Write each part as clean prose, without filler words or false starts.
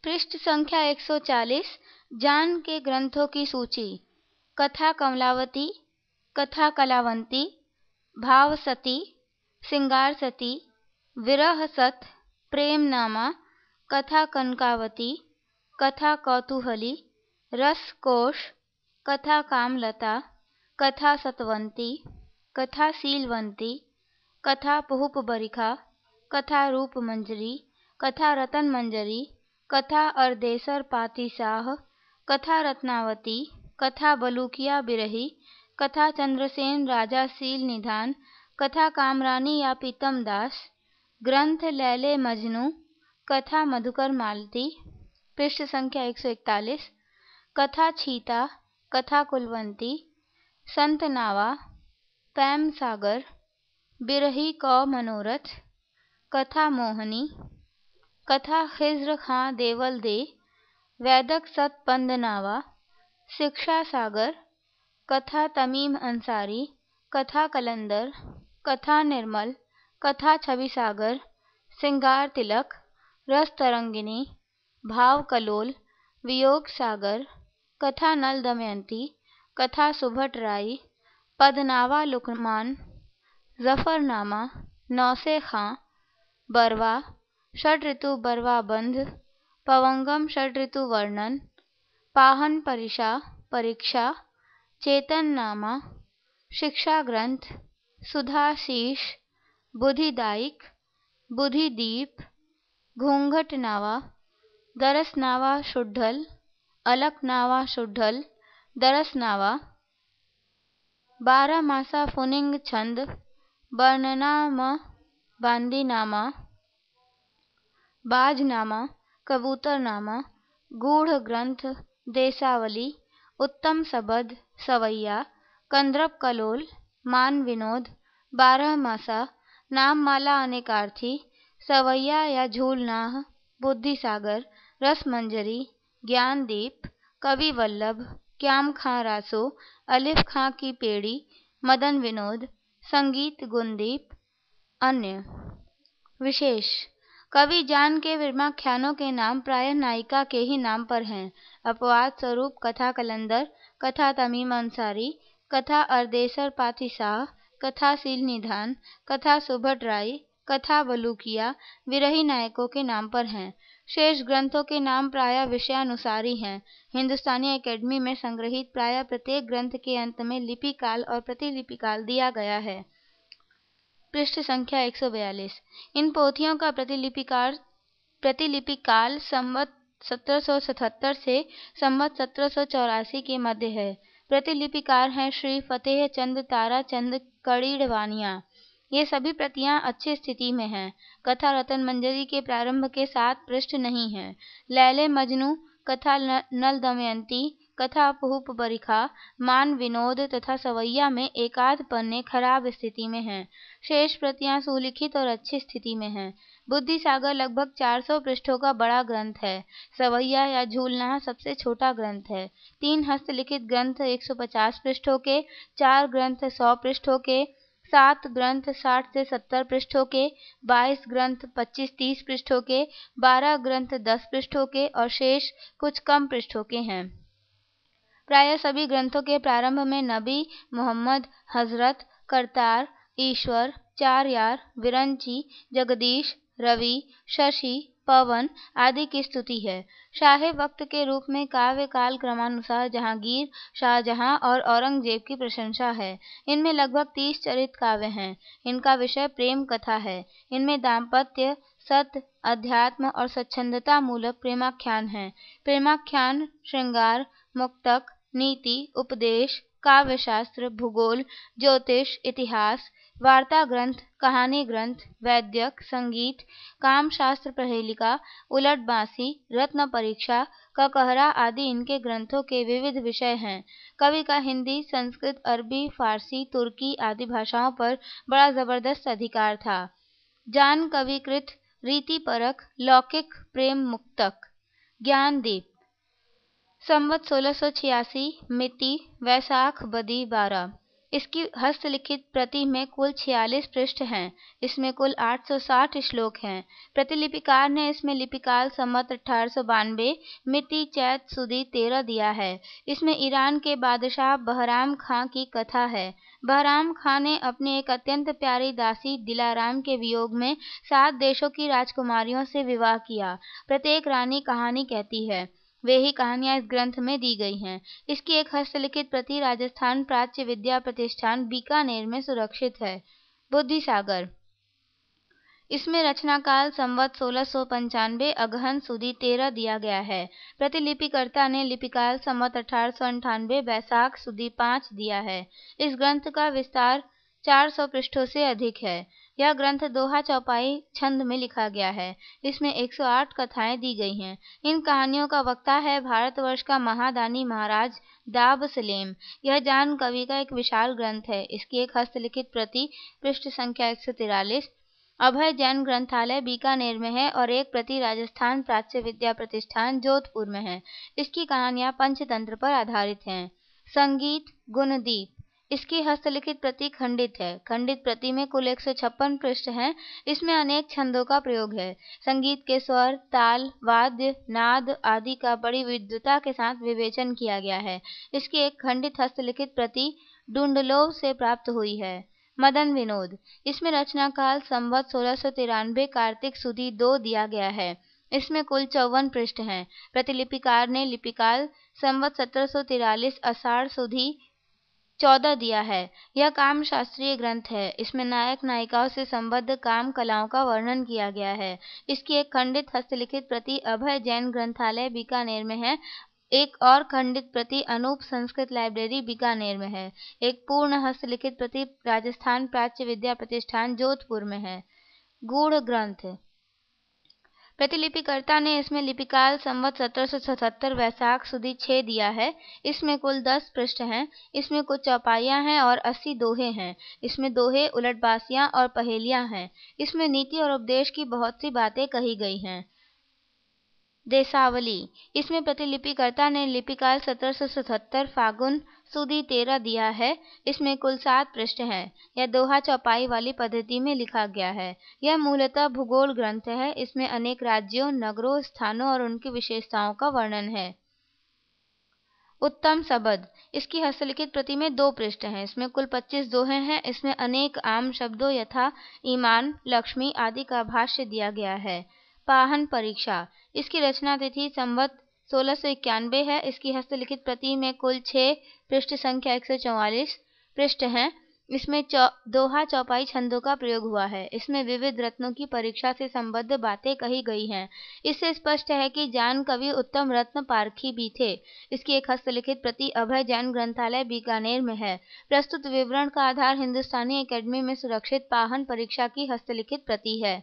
पृष्ठ संख्या 140। जान के ग्रंथों की सूची। कथा कमलावती, कथा कलावंती, भावसती, सिंगार सती, विरह सत, प्रेमनामा, कथा कनकावती, कथा कौतूहली, रसकोश, कथा कामलता, कथा सतवंती, कथा शीलवंती, कथा पुहुपबरिखा, कथा रूपमंजरी, कथा रतन मंजरी, कथा अर्देसर पातिशाह, कथा रत्नावती, कथा बलूकिया बिरही, कथा चंद्रसेन राजा शील निधान, कथा कामरानी या पीतम दास, ग्रंथ लैले मजनू, कथा मधुकर मालती। पृष्ठ संख्या 141। कथा छीता, कथा कुलवंती, संत नावा, पैम सागर, बिरही कौ मनोरथ, कथा मोहनी, कथा खिज्र खां देवल दे, वैदक सत पंदनावा, शिक्षा सागर, कथा तमीम अंसारी, कथा कलंदर, कथा निर्मल, कथा छवि सागर, सिंगार तिलक, रस तरंगिनी, भाव कलोल, वियोग सागर, कथा नल दमयंती, कथा सुभट राई, पदनावा लुकमान, जफरनामा, नौसे खां, बरवा, षड ऋतु बरवा बंध, पवंगम षड ऋतु वर्णन, पाहन परिशा परीक्षा, चेतन नामा, शिक्षा ग्रंथ, सुधाशीष, बुधिदायक, बुधिदीप, घूंघट नावा, दरस नावा शुद्धल, अलक नावा शुद्धल, दरस नावा, 12 मासा फुनिंग छंद, वर्णनाम, बांदीनामा, बाजनामा, कबूतरनामा, गूढ़ ग्रंथ, देशावली, उत्तम सबद, सवैया, कंद्रप कलोल, मान विनोद, 12 मासा, नाम माला अनेकार्थी, सवैया या झूलनाह, बुद्धि सागर, रस मंजरी, ज्ञानदीप, कवि वल्लभ, क्याम खां रासो, अलिफ खां की पेड़ी, मदन विनोद, संगीत गुणदीप। अन्य विशेष। कवि जान के विरमाख्यानों के नाम प्रायः नायिका के ही नाम पर हैं। अपवाद स्वरूप कथा कलंदर, कथा तमीम अंसारी, कथा अर्देसर पातिशाह, कथा शील निधान, कथा सुभट राई, कथा बलूकिया विरही नायकों के नाम पर हैं। शेष ग्रंथों के नाम प्रायः विषयानुसारी हैं। हिंदुस्तानी एकेडमी में संग्रहित प्रायः प्रत्येक ग्रंथ के अंत में लिपि काल और प्रतिलिपि काल दिया गया है। पृष्ठ संख्या 142। इन पोथियों का प्रतिलिपि काल संवत 1777 से संवत 1784 के मध्य है। प्रतिलिपिकार हैं श्री फतेह चंद ताराचंद कड़ीड़वानिया। ये सभी प्रतियां अच्छी स्थिति में हैं। कथा रतन मंजरी के प्रारंभ के 7 पृष्ठ नहीं हैं। लैले मजनू, कथा नल दमयंती, कथा पुहुपबरिखा, मान विनोद तथा सवैया में एकाध पन्ने खराब स्थिति में हैं। शेष प्रतियां सुलिखित और अच्छी स्थिति में हैं। बुद्धि सागर लगभग 400 पृष्ठों का बड़ा ग्रंथ है। सवैया या झूलना सबसे छोटा ग्रंथ है। 3 हस्तलिखित ग्रंथ 150 पृष्ठों के, 4 ग्रंथ 100 पृष्ठों के, 7 ग्रंथ 60 से 70 पृष्ठों के, 22 ग्रंथ 25-30 पृष्ठों के, 12 ग्रंथ 10 पृष्ठों के और शेष कुछ कम पृष्ठों के हैं। प्रायः सभी ग्रंथों के प्रारंभ में नबी, मोहम्मद, हजरत, करतार, ईश्वर, 4 यार, विरंची, जगदीश, रवि, शशि, पवन आदि की स्तुति है। शाहे वक्त के रूप में काव्य काल क्रमानुसार जहांगीर, शाहजहां और औरंगजेब की प्रशंसा है। इनमें लगभग 30 चरित काव्य हैं। इनका विषय प्रेम कथा है। इनमें दाम्पत्य, सत्य, अध्यात्म और स्वच्छंदता मूलक प्रेमाख्यान हैं। प्रेमाख्यान श्रृंगार, मुक्तक, नीति, उपदेश, काव्यशास्त्र, भूगोल, ज्योतिष, इतिहास, वार्ता ग्रंथ, कहानी ग्रंथ, वैद्यक, संगीत, काम शास्त्र, प्रहेलिका, उलट बांसी, रत्न परीक्षा, ककहरा आदि इनके ग्रंथों के विविध विषय हैं। कवि का हिंदी, संस्कृत, अरबी, फारसी, तुर्की आदि भाषाओं पर बड़ा जबरदस्त अधिकार था। जान कविकृत रीतिपरक लौकिक प्रेम मुक्तक। ज्ञानदीप संवत 1686, मिति वैशाख बदी 12। इसकी हस्तलिखित प्रति में कुल 46 पृष्ठ हैं। इसमें कुल 860 श्लोक हैं। प्रतिलिपिकार ने इसमें लिपिकाल संवत 1892 मिति चैत सुदी 13 दिया है। इसमें ईरान के बादशाह बहराम खां की कथा है। बहराम खां ने अपनी एक अत्यंत प्यारी दासी दिलाराम के वियोग में 7 देशों की राजकुमारियों से विवाह किया। प्रत्येक रानी कहानी कहती है। वे ही कहानियां इस ग्रंथ में दी गई हैं। इसकी एक हस्तलिखित प्रति राजस्थान प्राच्य विद्या प्रतिष्ठान बीकानेर में सुरक्षित है। बुद्धि सागर, इसमें रचनाकाल संवत 1695 अगहन सुदी 13 दिया गया है। प्रतिलिपिकर्ता ने लिपिकाल संवत 1898 बैसाख सुदी 5 दिया है। इस ग्रंथ का विस्तार 400 पृष्ठों से अधिक है। यह ग्रंथ दोहा चौपाई छंद में लिखा गया है। इसमें 108 कथाएं दी गई हैं। इन कहानियों का वक्ता है भारतवर्ष का महादानी महाराज दाब सलेम। यह जान कवि का एक विशाल ग्रंथ है। इसकी एक हस्तलिखित प्रति पृष्ठ संख्या 143 अभय जैन ग्रंथालय बीकानेर में है और एक प्रति राजस्थान प्राच्य विद्या प्रतिष्ठान जोधपुर में है। इसकी कहानियां पंचतंत्र पर आधारित हैं। संगीत गुणदीप, इसकी हस्तलिखित प्रति खंडित है। खंडित प्रति में कुल 156 पृष्ठ हैं। इसमें अनेक छंदों का प्रयोग है। संगीत के स्वर, ताल, वाद्य, नाद आदि का बड़ी विद्वता के साथ विवेचन किया गया है। इसकी एक खंडित हस्तलिखित प्रति डुंडलोव से प्राप्त हुई है। मदन विनोद, इसमें रचनाकाल संवत 1693 कार्तिक सुदी 2 दिया गया है। इसमें कुल 54 पृष्ठ हैं। प्रतिलिपिकार ने लिपिकाल संवत 1743 आषाढ़ सुदी 14 दिया है। यह काम शास्त्रीय ग्रंथ है। इसमें नायक नायिकाओं से संबद्ध काम कलाओं का वर्णन किया गया है। इसकी एक खंडित हस्तलिखित प्रति अभय जैन ग्रंथालय बीकानेर में है। एक और खंडित प्रति अनूप संस्कृत लाइब्रेरी बीकानेर में है। एक पूर्ण हस्तलिखित प्रति राजस्थान प्राच्य विद्या प्रतिष्ठान जोधपुर में है। गूढ़ ग्रंथ, प्रतिलिपिकर्ता ने इसमें लिपिकाल संवत 1777 वैसाख सुदी 6 दिया है। इसमें कुल 10 पृष्ठ हैं। इसमें कुछ चौपाइयां हैं और 80 दोहे हैं। इसमें दोहे, उलटबासियां और पहेलियां हैं। इसमें नीति और उपदेश की बहुत सी बातें कही गई हैं। देशावली, इसमें प्रतिलिपिकर्ता ने लिपिकाल 1777 फागुन सुदी 13 दिया है। इसमें कुल 7 पृष्ठ हैं। यह दोहा चौपाई वाली पद्धति में लिखा गया है। यह मूलतः भूगोल ग्रंथ है। इसमें अनेक राज्यों, नगरों, स्थानों और उनकी विशेषताओं का वर्णन है। उत्तम सबद, इसकी हस्तलिखित प्रति में 2 पृष्ठ हैं। इसमें कुल 25 दोहे हैं। इसमें अनेक आम शब्दों यथा ईमान, लक्ष्मी आदि का भाष्य दिया गया है। पाहन परीक्षा, इसकी रचना तिथि संवत 1691 है। इसकी हस्तलिखित प्रति में कुल 6 पृष्ठ संख्या 144 पृष्ठ हैं। इसमें दोहा चौपाई छंदों का प्रयोग हुआ है। इसमें विविध रत्नों की परीक्षा से संबद्ध बातें कही गई हैं। इससे स्पष्ट है कि जान कवि उत्तम रत्न पारखी भी थे। इसकी एक हस्तलिखित प्रति अभय जैन ग्रंथालय बीकानेर में है। प्रस्तुत विवरण का आधार हिंदुस्तानी एकेडमी में सुरक्षित पाहन परीक्षा की हस्तलिखित प्रति है।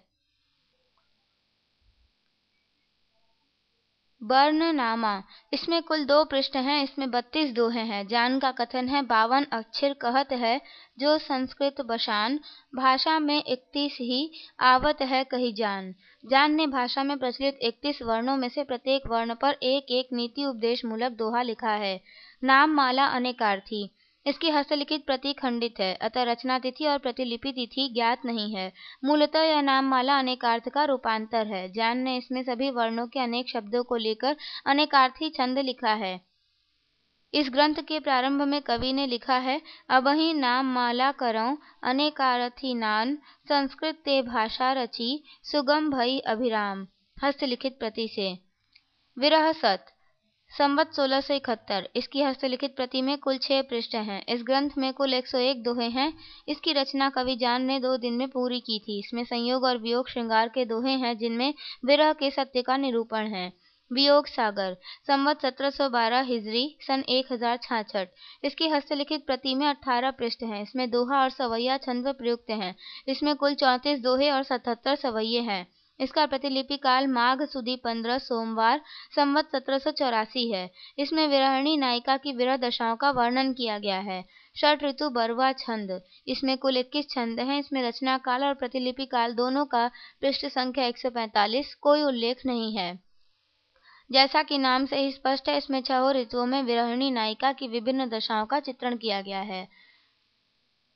वर्णनामा, इसमें कुल 2 पृष्ठ हैं। इसमें 32 दोहे हैं। जान का कथन है 52 अक्षर कहत है जो संस्कृत बशान, भाषा में 31 ही आवत है कही जान। जान ने भाषा में प्रचलित 31 वर्णों में से प्रत्येक वर्ण पर एक एक नीति उपदेश मूलक दोहा लिखा है। नाम माला अनेकार्थी, इसकी हस्तलिखित प्रति खंडित है। अतः रचना तिथि और प्रतिलिपि तिथि ज्ञात नहीं है। मूलतः यह नाममाला अनेकार्थ का रूपांतर है। जान ने इसमें सभी वर्णों के अनेक शब्दों को लेकर अनेकार्थी छंद लिखा है। इस ग्रंथ के प्रारंभ में कवि ने लिखा है, अबहि नाम माला करऊं अनेकार्थी नान, संस्कृत ते भाषा रची सुगम भई अभिराम। हस्तलिखित प्रति से। विरह सत, संवत 1671, इसकी हस्तलिखित प्रति में कुल 6 पृष्ठ हैं। इस ग्रंथ में कुल 101 दोहे हैं। इसकी रचना कवि जान ने 2 दिन में पूरी की थी। इसमें संयोग और वियोग श्रृंगार के दोहे हैं जिनमें विरह के सत्य का निरूपण है। वियोग सागर, संवत 1712 हिजरी सन 1066, इसकी हस्तलिखित प्रति में 18 पृष्ठ हैं। इसमें दोहा और सवैया छंद प्रयुक्त हैं। इसमें कुल 34 दोहे और 77 सवैये हैं। इसका प्रतिलिपि काल माघ सुदी 15 सोमवार संवत 1784 है। इसमें विरहिणी नायिका की विरह दशाओं का वर्णन किया गया है। षठ ऋतु बरवा छंद, इसमें कुल 21 छंद हैं। इसमें रचना काल और प्रतिलिपि काल दोनों का पृष्ठ संख्या 145 कोई उल्लेख नहीं है। जैसा कि नाम से ही स्पष्ट है, इसमें 6 ऋतुओं में विरहिणी नायिका की विभिन्न दशाओं का चित्रण किया गया है।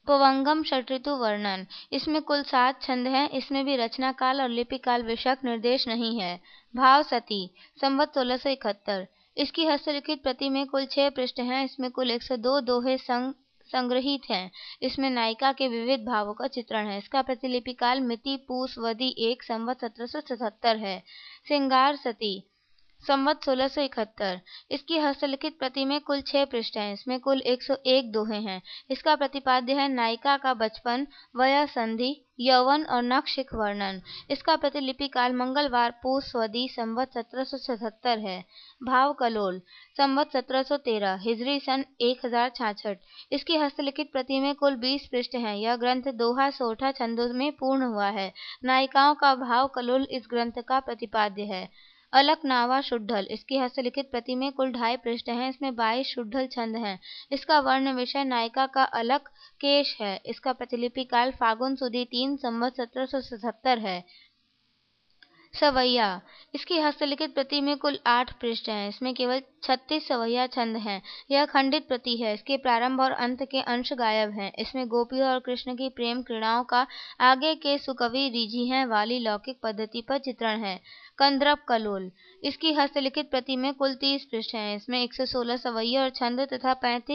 पवंगम षटऋतु वर्णन। इसमें कुल 7 छंद हैं। इसमें भी रचना काल और लिपि काल विषयक निर्देश नहीं है। भाव सती संवत 1671। इसकी हस्तलिखित प्रति में कुल 6 पृष्ठ हैं। इसमें कुल 102 दोहे संग्रहित हैं। इसमें नायिका के विविध भावों का चित्रण है। इसका प्रतिलिपि काल मिति पूस वदी 1 संवत 1777 है। श्रृंगार सती संवत 1671। इसकी हस्तलिखित प्रति में कुल 6 पृष्ठ हैं। इसमें कुल 101 दोहे हैं। इसका प्रतिपाद्य है नायिका का बचपन, वयः संधि, यौवन और नखशिख वर्णन। इसका प्रतिलिपि काल मंगलवार पूस स्वदी संवत 1777 है। भाव कलोल संवत 1713 हिजरी सन 1066। इसकी हस्तलिखित प्रति में कुल 20 पृष्ठ हैं। यह ग्रंथ दोहा सोठा छंदों में पूर्ण हुआ है। नायिकाओं का भाव कलोल इस ग्रंथ का प्रतिपाद्य है। अलकनावा शुद्धल। इसकी हस्तलिखित प्रति में कुल 2.5 पृष्ठ हैं। इसमें 22 शुद्धल छंद हैं। इसका वर्ण विषय नायिका का अलक केश है। इसका प्रतिलिपि काल फागुन सुदी 3 संवत 1777 है। सवैया। इसकी हस्तलिखित प्रति में कुल 8 पृष्ठ हैं। इसमें केवल 36 सवैया छंद हैं। यह खंडित प्रति है। इसके प्रारंभ और अंत के अंश गायब हैं। इसमें गोपियों और कृष्ण की प्रेम क्रीड़ाओं का आगे के सुकवि रिझियाँ वाली लौकिक पद्धति पर चित्रण है। कंदर्प कलोल। इसकी हस्तलिखित प्रति में कुल 30 पृष्ठ हैं। इसमें 116 सवैया और छंद तथा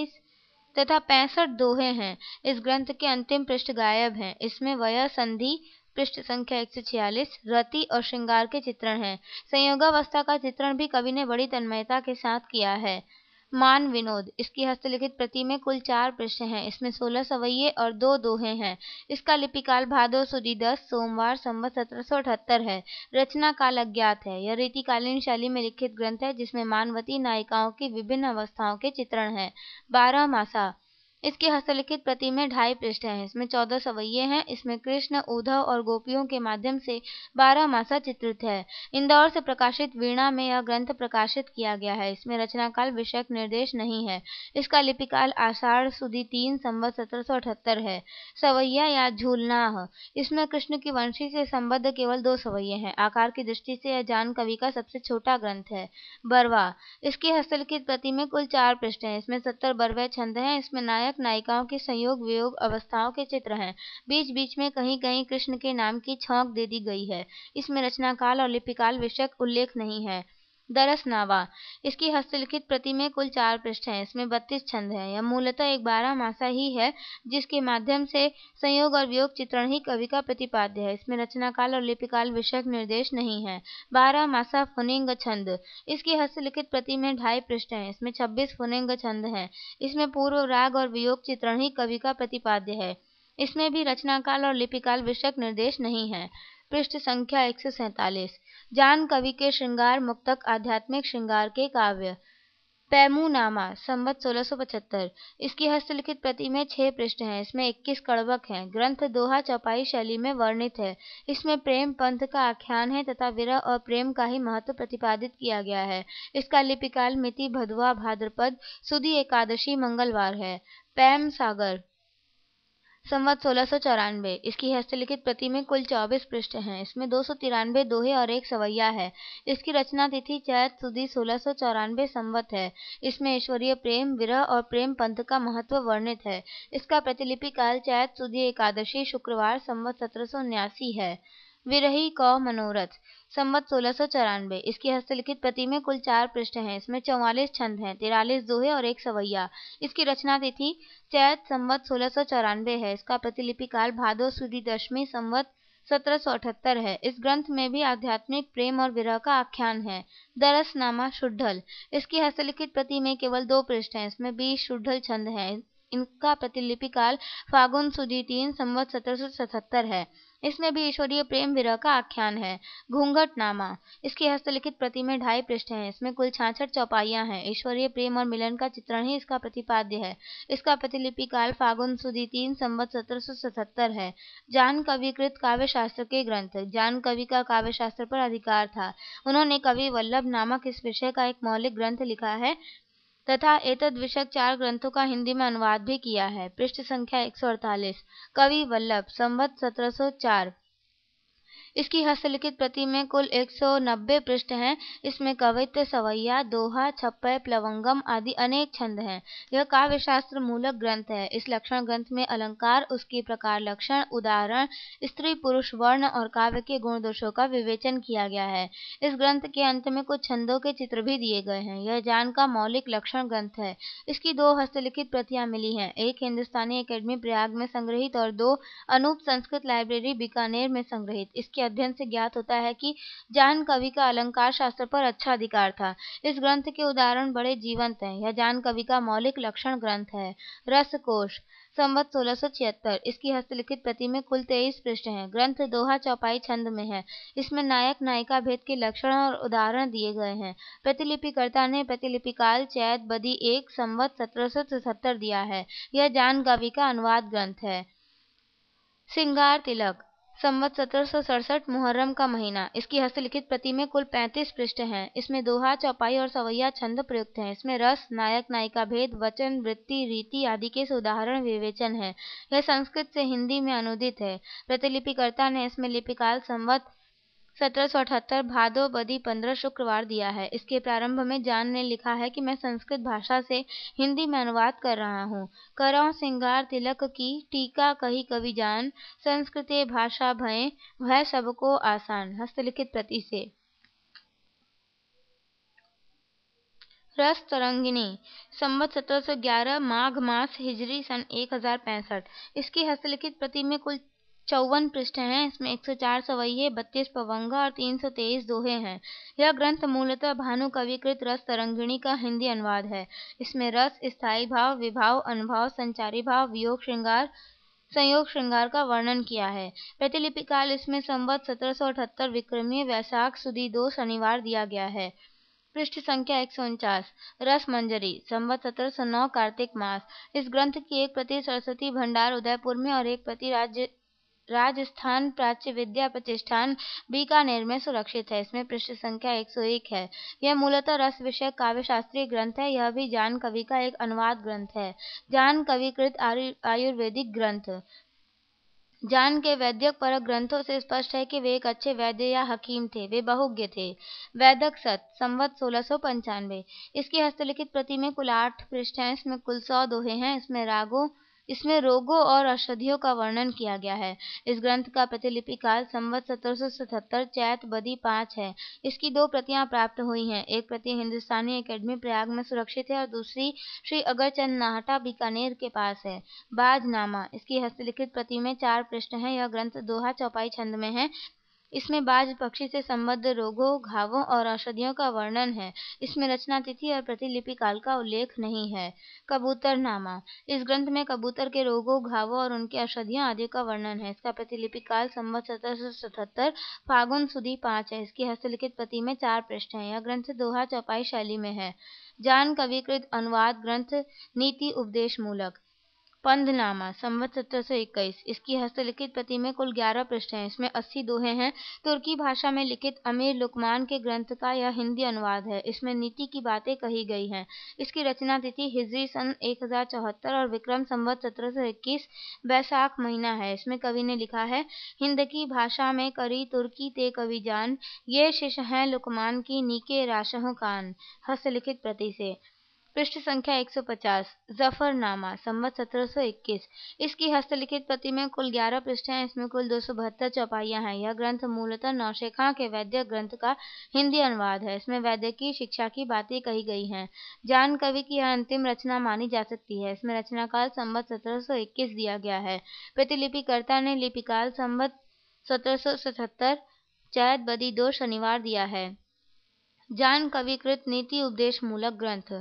65 दोहे हैं। इस ग्रंथ के अंतिम पृष्ठ गायब हैं। इसमें वयः संधि पृष्ठ संख्या 146, रति और श्रृंगार के चित्रण हैं। संयोगावस्था का चित्रण भी कवि ने बड़ी तन्मयता के साथ किया है। मान विनोद। इसकी हस्तलिखित प्रति में कुल 4 पृष्ठ हैं। इसमें 16 सवैये और 2 दोहे हैं। इसका लिपिकाल भादो सुदी 10 सोमवार संवत 1778 है। रचना काल अज्ञात है। यह रीतिकालीन शैली में लिखित ग्रंथ है जिसमें मानवती नायिकाओं की विभिन्न अवस्थाओं के चित्रण हैं। 12 मासा। इसकी हस्तलिखित प्रति में 2.5 पृष्ठ हैं। इसमें 14 सवैये हैं। इसमें कृष्ण, उद्धव और गोपियों के माध्यम से 12 मासा चित्रित है। इंदौर से प्रकाशित वीणा में यह ग्रंथ प्रकाशित किया गया है। इसमें रचना काल विषयक निर्देश नहीं है। इसका लिपिकाल आषाढ़ सुदी 3 संवत 1778 है। सवैया या झूलनाह। इसमें कृष्ण की वंशी से संबद्ध केवल 2 सवैये हैं। आकार की दृष्टि से यह जान कवि का सबसे छोटा ग्रंथ है। बरवा। इसकी हस्तलिखित प्रति में कुल 4 पृष्ठ हैं। इसमें 70 बरवे छंद हैं। इसमें नायक नायिकाओं के संयोग वियोग अवस्थाओं के चित्र हैं। बीच बीच में कहीं कहीं कृष्ण के नाम की छौंक दे दी गई है। इसमें रचना काल और लिपिकाल विषयक उल्लेख नहीं है। दरस नावा। इसकी हस्तलिखित प्रति में कुल 4 पृष्ठ हैं। इसमें 32 छंद हैं। यह मूलतः एक 12 मासा ही है जिसके माध्यम से संयोग और वियोग चित्रण ही कवि का प्रतिपाद्य है। इसमें रचना काल और लिपिकाल विषयक निर्देश नहीं है। 12 मासा फुनिंग छंद। इसकी हस्तलिखित प्रति में 2.5 पृष्ठ हैं। इसमें 26 फुनिंग छंद हैं। इसमें पूर्व राग और वियोग चित्रण ही कवि का प्रतिपाद्य है। इसमें भी रचना काल और लिपिकाल विषयक निर्देश नहीं है। पृष्ठ संख्या 147। जान कवि के श्रृंगार मुक्तक आध्यात्मिक श्रृंगार के काव्य। पैमूनामा संवत 1675। इसकी हस्तलिखित प्रति में 6 पृष्ठ हैं। इसमें 21 कड़वक हैं। ग्रंथ दोहा चौपाई शैली में वर्णित है। इसमें प्रेम पंथ का आख्यान है तथा विरह और प्रेम का ही महत्व प्रतिपादित किया गया है। इसका लिपिकाल मिति भदवा भाद्रपद सुदी एकादशी मंगलवार है। पैम सागर संवत 1694। इसकी हस्तलिखित प्रति में कुल 24 पृष्ठ हैं। इसमें 293 दोहे और 1 सवैया है। इसकी रचना तिथि चैत सुदी 1694 संवत है। इसमें ईश्वरीय प्रेम, विरह और प्रेम पंथ का महत्व वर्णित है। इसका प्रतिलिपि काल चैत सुदी एकादशी शुक्रवार संवत 1779 है। विरही कौ मनोरथ संवत 1694। इसकी हस्तलिखित प्रति में कुल 4 पृष्ठ हैं। इसमें 44 छंद हैं, 43 दोहे और 1 सवैया। इसकी रचना तिथि चैत संवत 1694 है। इसका प्रतिलिपि काल भादो सुदी दशमी संवत 1778 है। इस ग्रंथ में भी आध्यात्मिक प्रेम और विरह का आख्यान है। दरसनामा शुद्धल। इसकी हस्तलिखित प्रति में केवल 2 पृष्ठ हैं। इसमें 20 शुद्धल छंद हैं। इनका प्रतिलिपि काल फागुन सुदी 3 संवत 1777 है। इसमें भी ईश्वरीय प्रेम विरह का आख्यान है। घूंघट नामा। इसकी हस्तलिखित प्रति में 2.5 पृष्ठ हैं। इसमें कुल 66 चौपाइयां हैं। ईश्वरीय प्रेम और मिलन का चित्रण ही इसका प्रतिपाद्य है। इसका प्रतिलिपि काल फागुन सुदी 3 संवत 1777 है। जान कविकृत काव्य शास्त्र के ग्रंथ। जान कवि का काव्य शास्त्र पर अधिकार था। उन्होंने कवि वल्लभ नामक इस विषय का एक मौलिक ग्रंथ लिखा है तथा एतद विषयक 4 ग्रंथों का हिंदी में अनुवाद भी किया है। पृष्ठ संख्या 148। कवि वल्लभ संवत 1704। इसकी हस्तलिखित प्रति में कुल 190 पृष्ठ हैं। इसमें कवित्त, सवैया, दोहा, छप्पय, प्लवंगम आदि अनेक छंद हैं। यह काव्य शास्त्र मूलक ग्रंथ है। इस लक्षण ग्रंथ में अलंकार, उसकी प्रकार लक्षण, उदाहरण, स्त्री पुरुष, वर्ण और काव्य के गुण दोषों का विवेचन किया गया है। इस ग्रंथ के अंत में कुछ छंदों के चित्र भी दिए गए हैं। यह जान का मौलिक लक्षण ग्रंथ है। इसकी 2 हस्तलिखित प्रतियां मिली हैं, एक हिंदुस्तानी अकेडमी प्रयाग में संग्रहित और 2 अनूप संस्कृत लाइब्रेरी बीकानेर में संग्रहित। इसके अध्ययन से ज्ञात होता है कि जान कवि का अलंकार शास्त्र पर अच्छा अधिकार था। इस ग्रंथ के उदाहरण बड़े जीवंत हैं। यह जान कवि का मौलिक लक्षण ग्रंथ है। रसकोश, संवत 1676। इसकी हस्तलिखित प्रति में कुल 23 पृष्ठ हैं। ग्रंथ दोहा चौपाई छंद में है। इसमें नायक नायिका भेद के लक्षण और उदाहरण दिए गए हैं। प्रतिलिपिकर्ता ने प्रतिलिपिकाल चैत बदी 1 संवत 1777 दिया है। यह जान कवि का अनुवाद ग्रंथ है। सिंगार तिलक, संवत 1767 मुहर्रम का महीना। इसकी हस्तलिखित प्रति में कुल 35 पृष्ठ हैं। इसमें दोहा, चौपाई और सवैया छंद प्रयुक्त हैं। इसमें रस, नायक नायिका भेद, वचन, वृत्ति, रीति आदि के उदाहरण विवेचन है। यह संस्कृत से हिंदी में अनुदित है। प्रतिलिपिकर्ता ने इसमें लिपिकाल संवत 1778 भादो बदी 15 शुक्रवार दिया है। इसके प्रारंभ में जान ने लिखा है कि मैं संस्कृत भाषा से हिंदी में अनुवाद कर रहा हूँ। करौ सिंगार तिलक की टीका कही कवि जान, संस्कृते भाषा भय वह सबको आसान। हस्तलिखित प्रति से। रस तरंगिणी, संवत 1711 माघ मास हिजरी सन 1065। इसकी हस्तलिखित प्रति में कुल 54 पृष्ठ हैं। इसमें 104 सवैये, 32 पवंगा और 323 दोहे हैं। यह ग्रंथ मूलतः भानु कविकृत रस तरंगिणी का हिंदी अनुवाद है। इसमें रस, स्थायी भाव, विभाव, अनुभाव, संचारी भाव, वियोग श्रृंगार, संयोग श्रृंगार का वर्णन किया है। प्रतिलिपिकाल इसमें संवत 1778 विक्रमीय वैशाख सुदी 2 शनिवार दिया गया है। पृष्ठ संख्या 149। रस मंजरी, संवत 1709 कार्तिक मास। इस ग्रंथ की एक प्रति सरस्वती भंडार उदयपुर में और एक प्रति राजस्थान प्राच्य विद्या प्रतिष्ठान बीकानेर में सुरक्षित है। इसमें पृष्ठ संख्या 101 है। यह मूलतः रस विषय काव्य शास्त्रीय ग्रंथ है। यह भी जान कवि का एक अनुवाद ग्रंथ है। जान कविकृत आयुर्वेदिक ग्रंथ। जान के वैद्यक परक ग्रंथों से स्पष्ट है कि वे एक अच्छे वैद्य या हकीम थे। वे बहुज्ञ थे। वैदक सत, संवत 1695। इसकी हस्तलिखित प्रति में कुल 8 पृष्ठ हैं। इसमें कुल 100 दोहे हैं। इसमें रोगों और औषधियों का वर्णन किया गया है। इस ग्रंथ का प्रतिलिपिकाल संवत 1777 चैत बदी 5 है। इसकी 2 प्रतियां प्राप्त हुई हैं। एक प्रति हिंदुस्तानी अकेडमी प्रयाग में सुरक्षित है और दूसरी श्री अगरचंद नाहटा बीकानेर के पास है। बाजनामा, इसकी हस्तलिखित प्रति में 4 पृष्ठ हैं। यह ग्रंथ दोहा चौपाई छंद में है। इसमें बाज पक्षी से संबद्ध रोगों, घावों और औषधियों का वर्णन है। इसमें रचना तिथि और प्रतिलिपि काल का उल्लेख नहीं है। कबूतरनामा, इस ग्रंथ में कबूतर के रोगों, घावों और उनकी औषधियों आदि का वर्णन है। इसका प्रतिलिपि काल संवत 1777 फागुन सुदी 5 है। इसकी हस्तलिखित प्रति में 4 पृष्ठ हैं। यह ग्रंथ दोहा चौपाई शैली में है। जान कविकृत अनुवाद ग्रंथ नीति उपदेश मूलक। पंधनामा, संवत 1721। इसकी हस्तलिखित प्रति में कुल 11 पृष्ठ हैं। इसमें 80 दोहे हैं। तुर्की भाषा में लिखित अमीर लुकमान के ग्रंथ का यह हिंदी अनुवाद है। इसमें नीति की बातें कही गई हैं। इसकी रचना तिथि हिजरी सन 1074 और विक्रम संवत 1721 वैशाख महीना है। इसमें कवि ने लिखा है, हिंद की भाषा में करी तुर्की ते कवि जान, ये शिष्य हैं लुकमान की नीके राशहों कान। हस्तलिखित प्रति से। पृष्ठ संख्या 150। जफरनामा, संवत 1721। इसकी हस्तलिखित प्रति में कुल 11 पृष्ठ हैं। इसमें कुल 272 चौपाइयां हैं। यह ग्रंथ मूलतः नौशेखा के वैद्य ग्रंथ का हिंदी अनुवाद है। इसमें वैद्य की शिक्षा की बातें कही गई हैं। जान कवि की यह अंतिम रचना मानी जा सकती है। इसमें रचना काल संवत 1721 दिया गया है। प्रतिलिपिकर्ता ने लिपिकाल संवत 1777 चैत बदी 2 शनिवार दिया है। जान कविकृत नीति उपदेश मूलक ग्रंथ।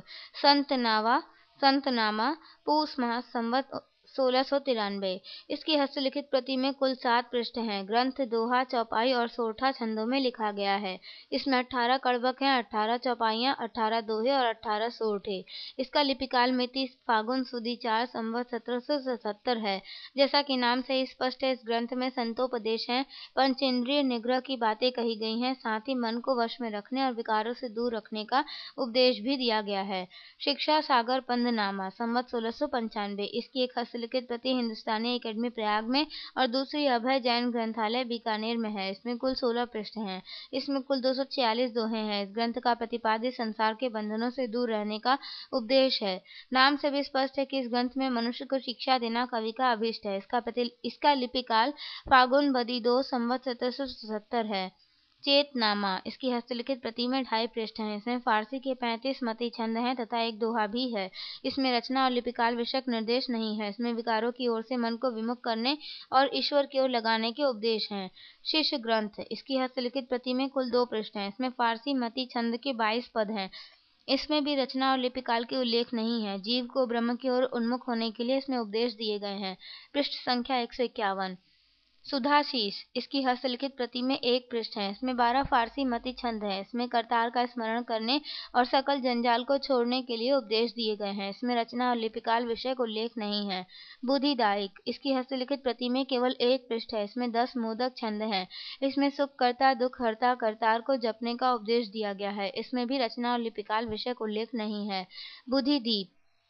संतनामा, पूस मास संवत 1693। इसकी हस्तलिखित प्रति में कुल 7 पृष्ठ हैं। ग्रंथ दोहा, चौपाई और सोरठा छंदों में लिखा गया है। इसमें 18 कड़वक हैं, 18 चौपाइयां, 18 दोहे और 18 सोरठे। इसका लिपिकाल मिति फागुन सुदी 4 संवत 1777 है। जैसा कि नाम से ही स्पष्ट है, इस ग्रंथ में संतोपदेश हैं। पंचेंद्रिय निग्रह की बातें कही गई हैं। साथ ही मन को वश में रखने और विकारों से दूर रखने का उपदेश भी दिया गया है। शिक्षा सागर पंधनामा, संवत 1695। इसकी एक हस्तलिखित हस्तलिखित प्रति हिंदुस्तानी एकेडमी प्रयाग में और दूसरी अभय जैन ग्रंथालय बीकानेर में है। इसमें कुल 16 पृष्ठ हैं। इसमें कुल 246 दोहे हैं। इस ग्रंथ का प्रतिपाद्य संसार के बंधनों से दूर रहने का उपदेश है। नाम से भी स्पष्ट है कि इस ग्रंथ में मनुष्य को शिक्षा देना कवि का अभीष्ट है। इसका लिपिकाल फागुन बदी 2 संवत 1777 है। चेतनामा, इसकी हस्तलिखित प्रति में 2.5 पृष्ठ हैं। इसमें फारसी के 35 मती छंद हैं तथा एक दोहा भी है। इसमें रचना और लिपिकाल विषयक निर्देश नहीं है। इसमें विकारों की ओर से मन को विमुख करने और ईश्वर की ओर लगाने के उपदेश हैं। शिष्य ग्रंथ, इसकी हस्तलिखित प्रति में कुल 2 पृष्ठ हैं। इसमें फारसी मती छंद के 22 पद हैं। इसमें भी रचना और लिपिकाल के उल्लेख नहीं है। जीव को ब्रह्म की ओर उन्मुख होने के लिए इसमें उपदेश दिए गए हैं। पृष्ठ संख्या 151। सुधाशीष, इसकी हस्तलिखित प्रति में 1 पृष्ठ है। इसमें 12 फारसी मती छंद है। इसमें करतार का स्मरण करने और सकल जंजाल को छोड़ने के लिए उपदेश दिए गए हैं। इसमें रचना और लिपिकाल विषय का उल्लेख नहीं है। बुद्धिदायक, इसकी हस्तलिखित प्रति में केवल 1 पृष्ठ है। इसमें 10 मोदक छंद हैं। इसमें सुख करता दुख हरता करतार को जपने का उपदेश दिया गया है। इसमें भी रचना और लिपिकाल विषय का उल्लेख नहीं है। बुद्धिदीप,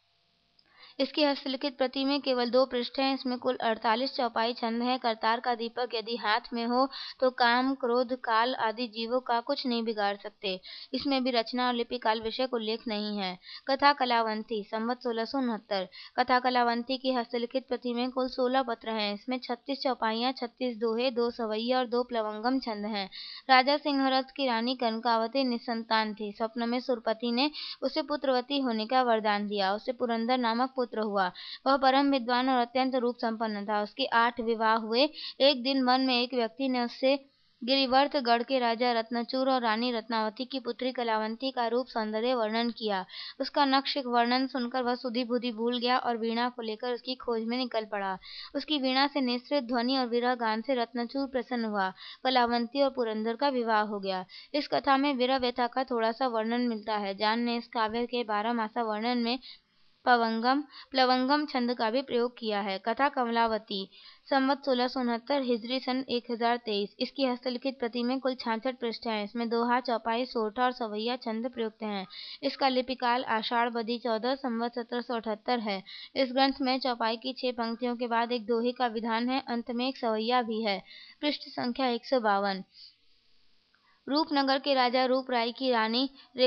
इसकी हस्तलिखित प्रति में केवल 2 पृष्ठ हैं। इसमें कुल 48 चौपाई छंद हैं। करतार का दीपक यदि हाथ में हो तो काम क्रोध काल आदि जीवों का कुछ नहीं बिगाड़ सकते। इसमें भी रचना और लिपिकाल विषय का उल्लेख नहीं है। कथा कलावंती, संवत 1669। कथा कलावंती की हस्तलिखित प्रति में कुल 16 पत्र हैं। इसमें 36 चौपाइयाँ, 36 दोहे, 2 सवैया और 2 प्लवंगम छंद हैं। राजा सिंहरथ की रानी कनकावती निसंतान थी। स्वप्न में सुरपति ने उसे पुत्रवती होने का वरदान दिया। उसे पुरंदर नामक पुत्र हुआ। वह परम विद्वान और अत्यंत रूप संपन्न था। उसके 8 विवाह हुए। एक दिन वन में एक व्यक्ति ने उससे गिरिवर्त गढ़ के राजा रत्नचूर और रानी रत्नावती की पुत्री कलावंती का रूप सौंदर्य वर्णन किया। उसका नक्श वर्णन सुनकर वह सुधि बुधि भूल गया और वीणा को लेकर उसकी खोज में निकल पड़ा। उसकी वीणा से निःसृत ध्वनि और विरह गान से रत्नचूर प्रसन्न हुआ। कलावंती और पुरंदर का विवाह हो गया। इस कथा में विरह व्यथा का थोड़ा सा वर्णन मिलता है। जान ने इस काव्य के 12 मासा वर्णन में प्लवंगम छंद का भी प्रयोग किया है। कथा कमलावती, संवत 1669 हिजरी सन 1023। इसकी हस्तलिखित प्रति में कुल 66 पृष्ठ हैं। इसमें दोहा, चौपाई, सोरठा और सवैया छंद प्रयुक्त हैं। इसका लिपिकाल आषाढ़ बदी 14 संवत 1778 है। इस ग्रंथ में चौपाई की 6 पंक्तियों के बाद एक दोहे का विधान है। अंत में एक सवैया भी है। पृष्ठ संख्या 152। रूपनगर के राजा रूपराय की रानी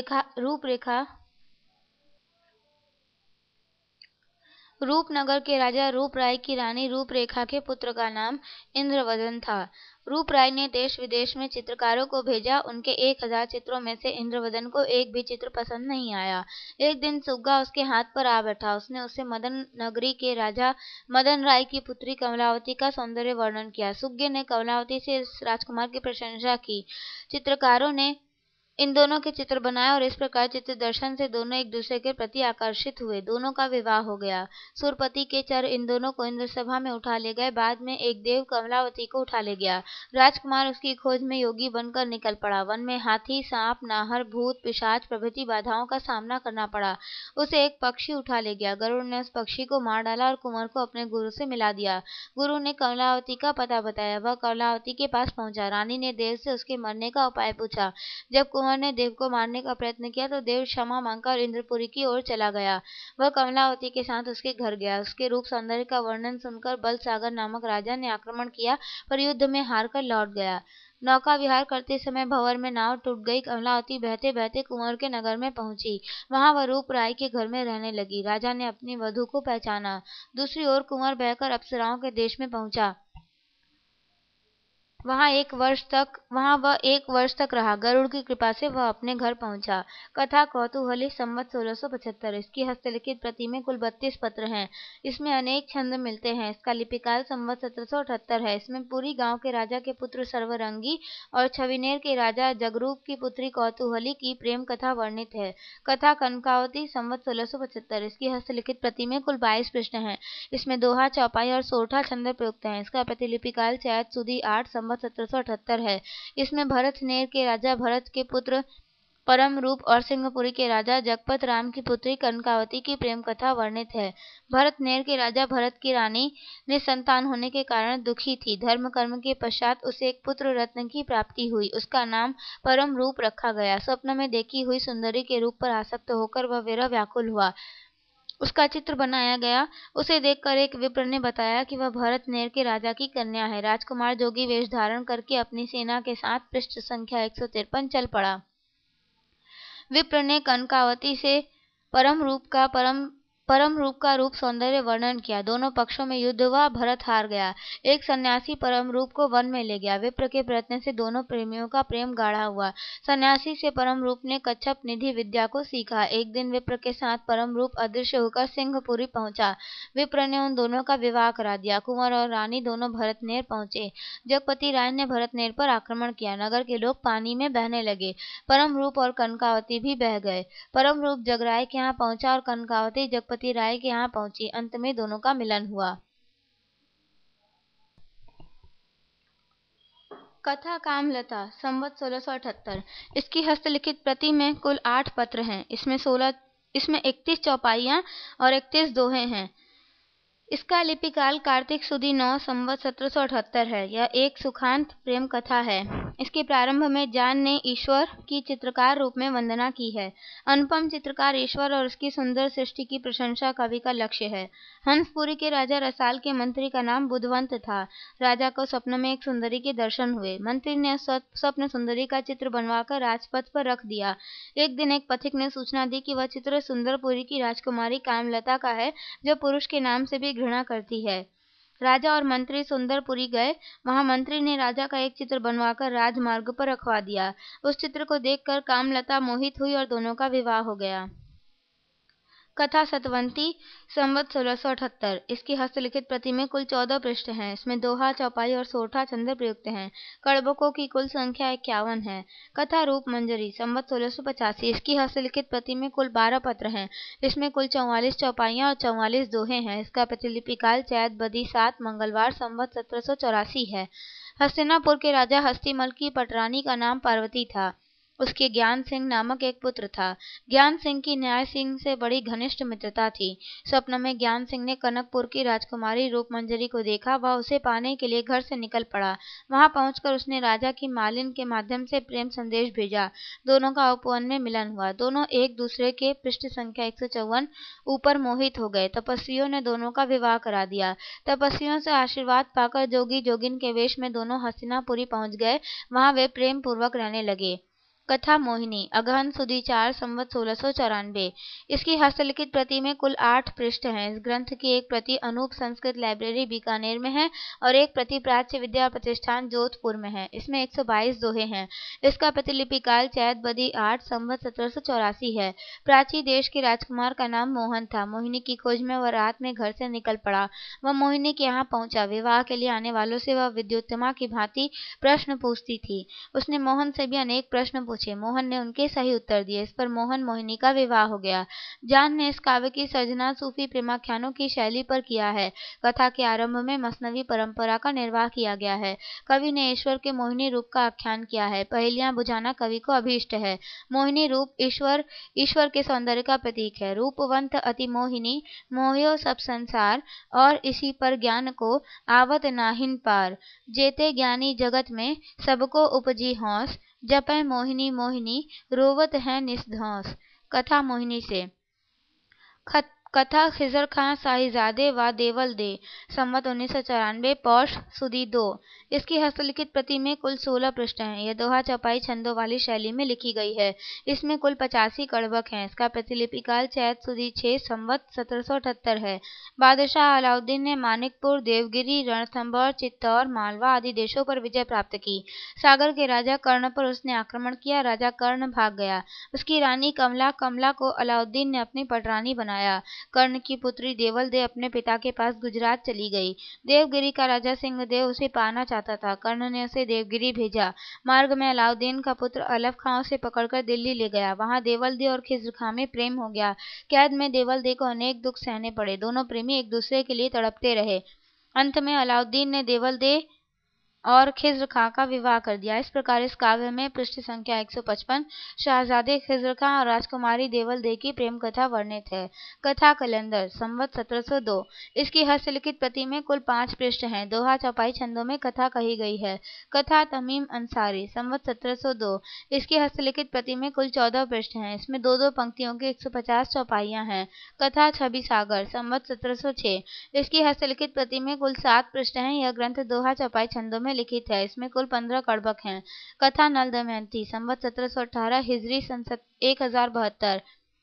रूपरेखा के पुत्र का नाम इंद्रवदन था। रूपराय ने देश विदेश में चित्रकारों को भेजा। उनके 1000 चित्रों में से इंद्रवदन को एक भी चित्र पसंद नहीं आया। एक दिन सुग्गा उसके हाथ पर आ बैठा। उसने उससे मदन नगरी के राजा मदन राय की पुत्री कमलावती का सौंदर्य वर्णन किया। सुग्गे ने कमलावती से इस राजकुमार की प्रशंसा की। चित्रकारों ने इन दोनों के चित्र बनाए और इस प्रकार चित्र दर्शन से दोनों एक दूसरे के प्रति आकर्षित हुए। दोनों का विवाह हो गया। सुरपति के चर इन दोनों को इंद्र सभा में उठा ले गए। बाद में एक देव कमलावती को उठा ले गया। राजकुमार उसकी खोज में योगी बनकर निकल पड़ा। वन में हाथी, सांप, नाहर, भूत, पिशाच प्रभृति बाधाओं का सामना करना पड़ा। उसे एक पक्षी उठा ले गया। गरुड़ ने उस पक्षी को मार डाला और कुंवर को अपने गुरु से मिला दिया। गुरु ने कमलावती का पता बताया। वह कमलावती के पास पहुंचा। रानी ने देव से उसके मरने का उपाय पूछा। जब कुंवर ने देव को मारने का प्रयत्न किया तो देव क्षमा मांगकर इंद्रपुरी की ओर चला गया। वह कमलावती के साथ उसके घर गया। उसके रूप सौंदर्य का वर्णन सुनकर बलसागर नामक राजा ने आक्रमण किया, पर युद्ध में हार कर लौट गया। नौका विहार करते समय भंवर में नाव टूट गई। कमलावती बहते बहते कुंवर के नगर में पहुंची। वहां वह रूप राय के घर में रहने लगी। राजा ने अपनी वधू को पहचाना। दूसरी ओर कुंवर बहकर अप्सराओं के देश में पहुंचा। वहाँ वह 1 वर्ष तक रहा। गरुड़ की कृपा से वह अपने घर पहुंचा। कथा कौतूहली, संवत 1675। इसकी हस्तलिखित प्रति में कुल 32 पत्र हैं। इसमें अनेक छंद मिलते हैं। इसका लिपिकाल संवत 1778 है। इसमें पुरी गांव के राजा के पुत्र सर्वरंगी और छविनेर के राजा जगरूप की पुत्री कौतूहली की प्रेम कथा वर्णित है। कथा कनकावती, संवत 1675। इसकी हस्तलिखित प्रति में कुल 22 पृष्ठ हैं। इसमें दोहा, चौपाई और सोरठा छंद प्रयुक्त हैं। इसका प्रतिलिपिकाल चैत सुदी 8 संवत 1778 है। इसमें भरत नेर के राजा भरत के पुत्र परम रूप और सिंहपुरी के राजा जगपत राम की पुत्री कनकावती की प्रेम कथा वर्णित है। भरत नेर के राजा भरत की रानी निसंतान होने के कारण दुखी थी। धर्म कर्म के पश्चात उसे एक पुत्र रत्न की प्राप्ति हुई। उसका नाम परम रूप रखा गया। स्वप्न में देखी हुई सुंदरी के रूप पर आसक्त होकर वह विरह व्याकुल हुआ। उसका चित्र बनाया गया। उसे देखकर एक विप्र ने बताया कि वह भरतनेर के राजा की कन्या है। राजकुमार जोगी वेश धारण करके अपनी सेना के साथ पृष्ठ संख्या 153 चल पड़ा। विप्र ने कनकावती से परम रूप का रूप सौंदर्य वर्णन किया। दोनों पक्षों में युद्ध हुआ। भरत हार गया। एक सन्यासी परम रूप को वन में ले गया। विप्र के प्रयत्न से दोनों प्रेमियों का प्रेम गाढ़ा हुआ। सन्यासी से परम रूप ने कच्छप निधि विद्या को सीखा। एक दिन विप्र के साथ परम रूप अदृश्य होकर सिंहपुरी पहुंचा। विप्र ने उन दोनों का विवाह करा दिया। कुंवर और रानी दोनों भरतनेर पहुंचे। जगपति राय ने भरतनेर पर आक्रमण किया। नगर के लोग पानी में बहने लगे। परम रूप और कनकावती भी बह गए। परम रूप जगराय के यहाँ पहुंचा और कनकावती जगपति राय के यहाँ पहुंची। अंत में दोनों का मिलन हुआ। कथा कामलता संवत 1678। इसकी हस्तलिखित प्रति में कुल 8 पत्र हैं। इसमें 31 चौपाइयां और 31 दोहे हैं। इसका लिपिकाल कार्तिक सुदी 9 संवत 1778 है। यह एक सुखांत प्रेम कथा है। इसके प्रारंभ में जान ने ईश्वर की चित्रकार रूप में वंदना की है। अनुपम चित्रकार ईश्वर और उसकी सुंदर सृष्टि की प्रशंसा कवि का लक्ष्य है। हंसपुरी के राजा रसाल के मंत्री का नाम बुधवंत था। राजा को स्वप्न में एक सुंदरी के दर्शन हुए। मंत्री ने स्वप्न सुंदरी का चित्र बनवाकर राजपथ पर रख दिया। एक दिन एक पथिक ने सूचना दी कि वह चित्र सुंदरपुरी की राजकुमारी कामलता का है, जो पुरुष के नाम से भी घृणा करती है। राजा और मंत्री सुंदरपुरी गए। वहां मंत्री ने राजा का एक चित्र बनवाकर राजमार्ग पर रखवा दिया। उस चित्र को देखकर कामलता मोहित हुई और दोनों का विवाह हो गया। कथा सतवंती संवत 1678। इसकी हस्तलिखित प्रति में कुल 14 पृष्ठ हैं। इसमें दोहा, चौपाई और सोरठा छंद प्रयुक्त हैं। कड़बकों की कुल संख्या 51 है। कथा रूप मंजरी संवत 1685। इसकी हस्तलिखित प्रति में कुल 12 पत्र हैं। इसमें कुल 44 चौपाइयां और 44 दोहे हैं। इसका प्रतिलिपि काल चैत बदी 7 मंगलवार संवत 1784 है। हस्तिनापुर के राजा हस्तिमल की पटरानी का नाम पार्वती था। उसके ज्ञान सिंह नामक एक पुत्र था। ज्ञान सिंह की न्याय सिंह से बड़ी घनिष्ठ मित्रता थी। स्वप्न में ज्ञान सिंह ने कनकपुर की राजकुमारी रूपमंजरी को देखा। वह उसे पाने के लिए घर से निकल पड़ा। वहां पहुंचकर उसने राजा की मालिन के माध्यम से प्रेम संदेश भेजा। दोनों का उपवन में मिलन हुआ। दोनों एक दूसरे के पृष्ठ संख्या 154 ऊपर मोहित हो गए। तपस्वियों ने दोनों का विवाह करा दिया। तपस्वियों से आशीर्वाद पाकर जोगी जोगिन के वेश में दोनों हस्तिनापुरी पहुंच गए। वहां वे प्रेम पूर्वक रहने लगे। कथा मोहिनी अगहन सुदी 4 संवत 1694। इसकी हस्तलिखित प्रति में कुल 8 पृष्ठ हैं। इस ग्रंथ की एक प्रति अनूप संस्कृत लाइब्रेरी बीकानेर में है और एक प्रति प्राच्य विद्या प्रतिष्ठान जोधपुर में है। इसमें 122 दोहे हैं। इसका प्रतिलिपि काल चैत बदी 8 संवत 1784 है। प्राची देश के राजकुमार का नाम मोहन था। मोहिनी की खोज में वह रात में घर से निकल पड़ा। वह मोहिनी के यहाँ पहुंचा। विवाह के लिए आने वालों से वह विद्युत्तमा की भांति प्रश्न पूछती थी। उसने मोहन से भी अनेक प्रश्न पूछे। मोहन ने उनके सही उत्तर दिए। इस पर मोहन मोहिनी का विवाह हो गया। जान ने इस काव्य की सर्जना सूफी प्रेमाख्यानों की शैली पर किया है। कथा के आरंभ में मसनवी परंपरा का निर्वाह किया गया है। कवि ने ईश्वर के मोहिनी रूप का आख्यान किया है। पहेलियां बुझाना कवि को अभीष्ट है। मोहिनी रूप ईश्वर के सौंदर्य का प्रतीक है। रूपवंत अति मोहिनी मोहियो सब संसार, और इसी पर ज्ञान को आवत नाहिन पार। जेते ज्ञानी जगत में सबको उपजी हौस, जपै मोहिनी मोहिनी रोवत है निसधौंस। कथा मोहिनी से। कथा खिजर खां साहिजादे व देवल दे संवत 1994 पौष सुदी 2। इसकी हस्तलिखित प्रति में कुल 16 पृष्ठ हैं। यह दोहा चौपाई छंदों वाली शैली में लिखी गई है। इसमें कुल 85 कड़वक हैं। इसका प्रतिलिपि काल चैत सुदी 6 संवत 1778 है। बादशाह अलाउद्दीन ने मानिकपुर, देवगिरी, रणथंभौर, चित्तौड़, मालवा आदि देशों पर विजय प्राप्त की। सागर के राजा कर्ण पर उसने आक्रमण किया। राजा कर्ण भाग गया। उसकी रानी कमला को अलाउद्दीन ने अपनी पटरानी बनाया। कर्ण की पुत्री देवल दे अपने पिता के पास गुजरात चली गई। देवगिरी का राजा सिंहदेव उसे पाना चाहता था। कर्ण ने उसे देवगिरी भेजा। मार्ग में अलाउद्दीन का पुत्र अलफ खां उसे पकड़कर दिल्ली ले गया। वहां देवल दे और खिज्र खां में प्रेम हो गया। कैद में देवल दे को अनेक दुख सहने पड़े। दोनों प्रेमी एक दूसरे के लिए तड़पते रहे। अंत में अलाउद्दीन ने देवल दे और खिज्र खां का विवाह कर दिया। इस प्रकार इस काव्य में पृष्ठ संख्या 155 शहजादे खिज्र खां और राजकुमारी देवल दे की प्रेम कथा वर्णित है। कथा कैलेंडर संवत 1702। इसकी हस्तलिखित प्रति में कुल 5 पृष्ठ हैं। दोहा चौपाई छंदों में कथा कही गई है। कथा तमीम अंसारी संवत 1702। इसकी हस्तलिखित प्रति में कुल 14 पृष्ठ हैं। इसमें दो दो पंक्तियों की 150 चौपाइयां हैं। कथा छवि सागर संवत 1706। इसकी हस्तलिखित प्रति में कुल 7 पृष्ठ हैं। यह ग्रंथ दोहा चौपाई छंदों में लिखित है। इसमें कुल 15 कड़बक हैं। कथा नल दमयंती संवत 1718 हिजरी सन 1072।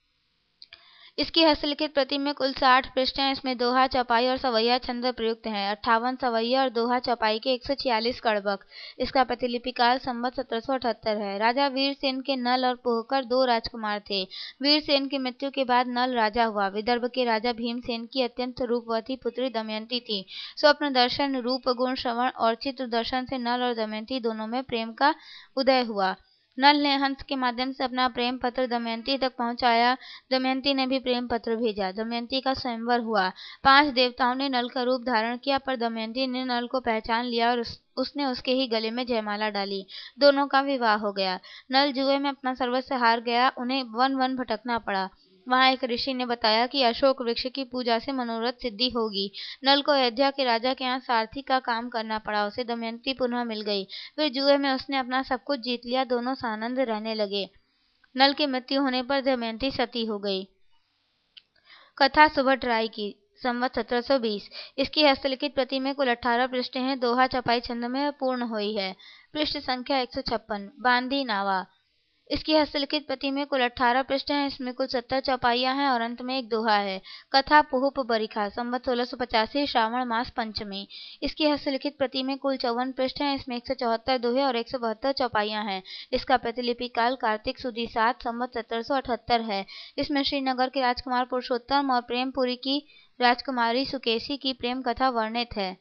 इसकी हस्तलिखित प्रति में कुल 60 पृष्ठ हैं। इसमें दोहा चौपाई और सवैया छंद प्रयुक्त हैं। 58 सवैया और दोहा चौपाई के 146 कड़बक। इसका प्रतिलिपि काल संवत 1778 है। राजा वीरसेन के नल और पुहकर 2 राजकुमार थे। वीरसेन की मृत्यु के बाद नल राजा हुआ। विदर्भ के राजा भीमसेन की अत्यंत रूपवती पुत्री दमयंती थी। स्वप्न दर्शन, रूप गुण श्रवण और चित्र दर्शन से नल और दमयंती दोनों में प्रेम का उदय हुआ। नल ने हंस के माध्यम से अपना प्रेम पत्र दमयंती तक पहुंचाया। दमयंती ने भी प्रेम पत्र भेजा। दमयंती का स्वयंवर हुआ। 5 देवताओं ने नल का रूप धारण किया, पर दमयंती ने नल को पहचान लिया और उसने उसके ही गले में जयमाला डाली। दोनों का विवाह हो गया। नल जुए में अपना सर्वस्व हार गया। उन्हें वन वन भटकना पड़ा। वहां एक ऋषि ने बताया कि अशोक वृक्ष की पूजा से मनोरथ सिद्धि होगी। नल को अयोध्या के राजा के यहाँ सारथी का काम करना पड़ा। उसे दमयंती पुनः मिल गई। फिर जुए में उसने अपना सब कुछ जीत लिया। दोनों सानंद रहने लगे। नल की मृत्यु होने पर दमयंती सती हो गई। कथा सुभट राय की संवत 1720। इसकी हस्तलिखित प्रति में कुल 18 पृष्ठ हैं। दोहा चौपाई छंद में पूर्ण हुई है। पृष्ठ संख्या 156 बांधी नावा। इसकी हस्तलिखित प्रति में कुल 18 पृष्ठ हैं। इसमें कुल 70 चौपाइयां हैं और अंत में एक दोहा है। कथा पुहुप बरिखा संवत 1685 श्रावण मास पंचमी। इसकी हस्तलिखित प्रति में कुल 54 पृष्ठ हैं। इसमें 174 दोहे और 172 चौपाइयां हैं। इसका प्रतिलिपि काल कार्तिक सुदी 7 संवत 1778 है। इसमें श्रीनगर के राजकुमार पुरुषोत्तम और प्रेमपुरी की राजकुमारी सुकेशी की प्रेम कथा वर्णित है।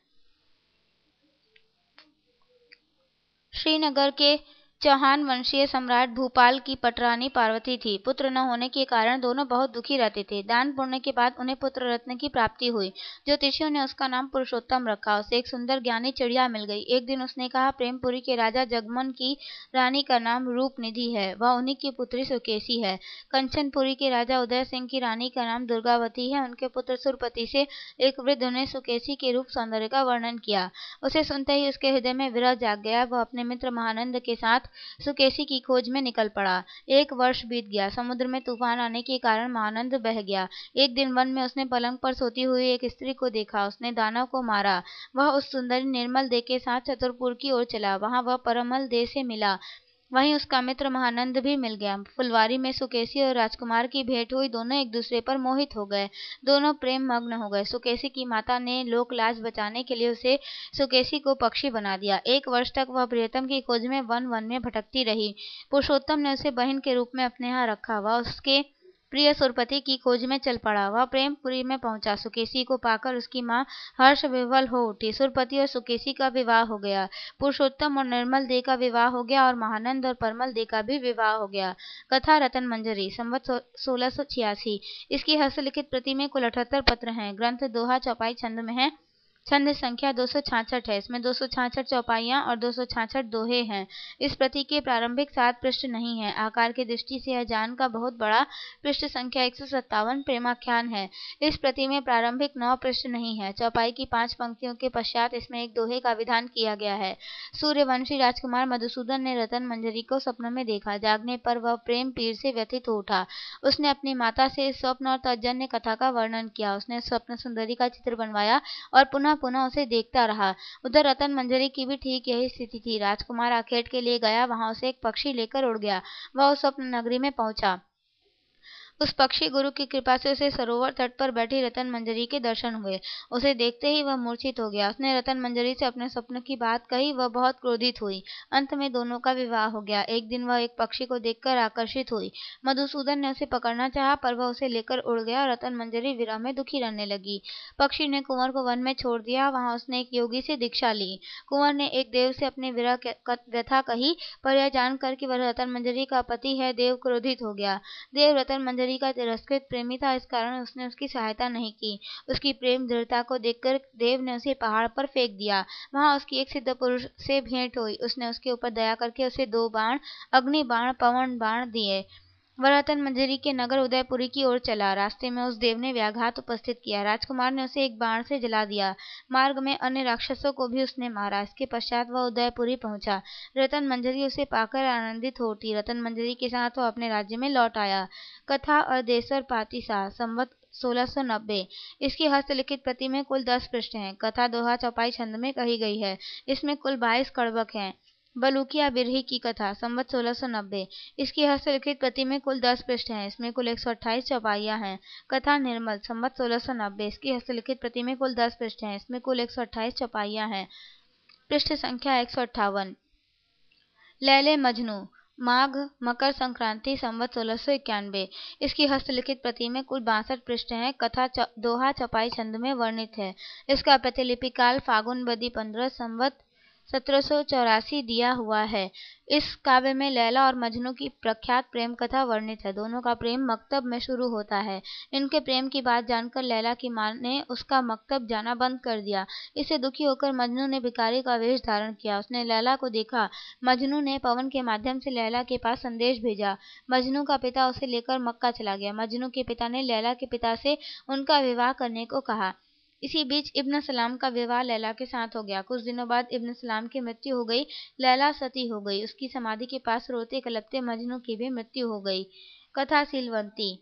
श्रीनगर के चौहान वंशीय सम्राट भूपाल की पटरानी पार्वती थी। पुत्र न होने के कारण दोनों बहुत दुखी रहते थे। दान पुण्य के बाद उन्हें पुत्र रत्न की प्राप्ति हुई। ज्योतिषियों ने उसका नाम पुरुषोत्तम रखा। उसे एक सुंदर ज्ञानी चिड़िया मिल गई। एक दिन उसने कहा, प्रेमपुरी के राजा जगमन की रानी का नाम रूपनिधि है। वह उन्हीं की पुत्री सुकेशी है। कंचनपुरी के राजा उदय सिंह की रानी का नाम दुर्गावती है। उनके पुत्र सुरपति से एक वृद्ध ने सुकेशी के रूप सौंदर्य का वर्णन किया। उसे सुनते ही उसके हृदय में विरह जाग गया। वह अपने मित्र महानंद के साथ सुकेशी की खोज में निकल पड़ा। 1 वर्ष बीत गया। समुद्र में तूफान आने के कारण महानंद बह गया। एक दिन वन में उसने पलंग पर सोती हुई एक स्त्री को देखा। उसने दानव को मारा। वह उस सुंदरी निर्मल देह के साथ चतुरपुर की ओर चला। वहां वह परमल देह से मिला। वहीं उसका मित्र महानंद भी मिल गया। फुलवारी में सुकेशी और राजकुमार की भेंट हुई। दोनों एक दूसरे पर मोहित हो गए। दोनों प्रेम मग्न हो गए। सुकेशी की माता ने लोक लाज बचाने के लिए उसे सुकेशी को पक्षी बना दिया। 1 वर्ष तक वह प्रियतम की खोज में वन वन में भटकती रही। पुरुषोत्तम ने उसे बहन के रूप में अपने यहाँ रखा। वह उसके प्रिय सुरपति की खोज में चल पड़ा। वह प्रेमपुरी में पहुंचा। सुकेशी को पाकर उसकी माँ हर्ष विह्वल हो उठी। सुरपति और सुकेशी का विवाह हो गया। पुरुषोत्तम और निर्मल देह का विवाह हो गया और महानंद और परमल देह का भी विवाह हो गया। कथा रतन मंजरी संवत 1686। इसकी हस्तलिखित प्रति में कुल 78 पत्र हैं। ग्रंथ दोहा चौपाई छंद में है। छंद संख्या 266 है। इसमें 266 चौपाइयां और 266 दोहे हैं। इस प्रति के प्रारंभिक 7 पृष्ठ नहीं है। आकार की दृष्टि से यह जान का बहुत बड़ा पृष्ठ संख्या 157 प्रेमाख्यान है। इस प्रति में प्रारंभिक 9 पृष्ठ नहीं है। चौपाई की 5 पंक्तियों के पश्चात इसमें एक दोहे का विधान किया गया है। सूर्यवंशी राजकुमार मधुसूदन ने रतन मंजरी को स्वप्न में देखा। जागने पर वह प्रेम पीर से व्यथित हो उठा। उसने अपनी माता से इस स्वप्न और तज्जन्य कथा का वर्णन किया। उसने स्वप्न सुंदरी का चित्र बनवाया और पुनः पुनः उसे देखता रहा। उधर रतन मंजरी की भी ठीक यही स्थिति थी। राजकुमार आखेट के लिए गया। वहां उसे एक पक्षी लेकर उड़ गया। वह उस स्वप्न नगरी में पहुंचा। उस पक्षी गुरु की कृपा से उसे सरोवर तट पर बैठी रतन मंजरी के दर्शन हुए। उसे देखते ही वह मूर्छित हो गया। उसने रतन मंजरी से अपने स्वप्न की बात कही। वह बहुत क्रोधित हुई। अंत में दोनों का विवाह हो गया। एक दिन वह एक पक्षी को देखकर आकर्षित हुई। मधुसूदन ने उसे पकड़ना चाहा, पर वह उसे लेकर उड़ गया। रतन मंजरी विरह में दुखी रहने लगी। पक्षी ने कुंवर को वन में छोड़ दिया। वहां उसने एक योगी से दीक्षा ली। कुंवर ने एक देव से अपने विरह व्यथा कही, पर यह जानकर कि वह रतन मंजरी का पति है, देव क्रोधित हो गया। देव रतन मंजरी मंजरी का तिरस्कृत प्रेमी था, इस कारण उसने उसकी सहायता नहीं की। उसकी प्रेम दृढ़ता को देखकर देव ने उसे पहाड़ पर फेंक दिया। वहां उसकी एक सिद्ध पुरुष से भेंट हुई। उसने उसके ऊपर दया करके उसे 2 बाण, अग्नि बाण, पवन बाण दिए। वह रतन मंजरी के नगर उदयपुरी की ओर चला। रास्ते में उस देव ने व्याघात उपस्थित किया। राजकुमार ने उसे एक बाण से जला दिया। मार्ग में अन्य राक्षसों को भी उसने मारा। इसके पश्चात वह उदयपुरी पहुंचा। रतन मंजरी उसे पाकर आनंदित होती। रतन मंजरी के साथ वह अपने राज्य में लौट आया। कथा अदेसर पातिसा संवत 1690। इसकी हस्तलिखित प्रति में कुल 10 पृष्ठ हैं। कथा दोहा चौपाई छंद में कही गई है। इसमें कुल 22 कड़वक हैं। बलूकिया बिरही की कथा संवत 1690। इसकी हस्तलिखित प्रति में कुल 10 पृष्ठ हैं। इसमें कुल 128 चौपाइयां हैं। कथा निर्मल संवत 1690। इसकी हस्तलिखित प्रति में कुल 10 पृष्ठ हैं। इसमें कुल 128 चौपाइयां हैं। पृष्ठ संख्या 158। लैले मजनू माघ मकर संक्रांति संवत 1691। इसकी हस्तलिखित प्रति में कुल 62 पृष्ठ हैं। कथा दोहा चौपाई छंद में वर्णित है। इसका प्रतिलिपि काल फागुन बदी 15 संवत 1784 दिया हुआ है। इस काव्य में लैला और मजनू की प्रख्यात प्रेम कथा वर्णित है। दोनों का प्रेम मकतब में शुरू होता है। इनके प्रेम की बात जानकर लैला की मां ने उसका मकतब जाना बंद कर दिया। इससे दुखी होकर मजनू ने भिखारी का वेश धारण किया। उसने लैला को देखा। मजनू ने पवन के माध्यम से लैला के पास संदेश भेजा। मजनू का पिता उसे लेकर मक्का चला गया। मजनू के पिता ने लैला के पिता से उनका विवाह करने को कहा। इसी बीच इब्न सलाम का विवाह लैला के साथ हो गया। कुछ दिनों बाद इब्न सलाम की मृत्यु हो गई। लैला सती हो गई। उसकी समाधि के पास रोते कलपते मजनू की भी मृत्यु हो गई। कथा सीलवंती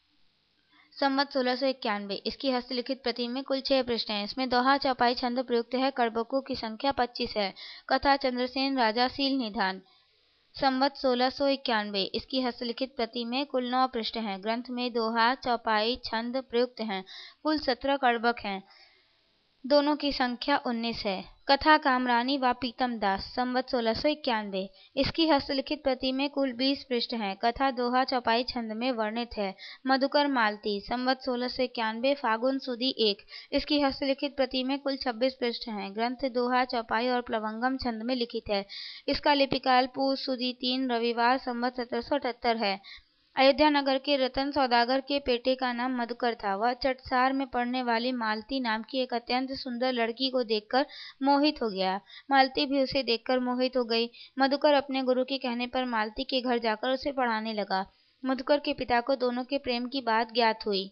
संवत 1691। इसकी हस्तलिखित प्रति में कुल 6 पृष्ठ हैं। इसमें दोहा चौपाई छंद प्रयुक्त है। कड़बकों की संख्या 25 है। कथा चंद्रसेन राजा सील निधान संवत 1691। इसकी हस्तलिखित प्रति में कुल 9 पृष्ठ हैं। ग्रंथ में दोहा चौपाई छंद प्रयुक्त हैं। कुल 17 कड़बक हैं। दोनों की संख्या 19 है। कथा कामरानी व पीतम दास संवत 1691। इसकी हस्तलिखित प्रति में कुल 20 पृष्ठ हैं। कथा दोहा चौपाई छंद में वर्णित है। मधुकर मालती संवत 1691 फागुन सुदी 1। इसकी हस्तलिखित प्रति में कुल 26 पृष्ठ हैं। ग्रंथ दोहा चौपाई और प्लवंगम छंद में लिखित है। इसका लिपिकाल पूस सुदी 3 रविवार संवत 1778 है। अयोध्या नगर के रतन सौदागर के बेटे का नाम मधुकर था। वह चटसार में पढ़ने वाली मालती नाम की एक अत्यंत सुंदर लड़की को देखकर मोहित हो गया। मालती भी उसे देखकर मोहित हो गई। मधुकर अपने गुरु के कहने पर मालती के घर जाकर उसे पढ़ाने लगा। मधुकर के पिता को दोनों के प्रेम की बात ज्ञात हुई।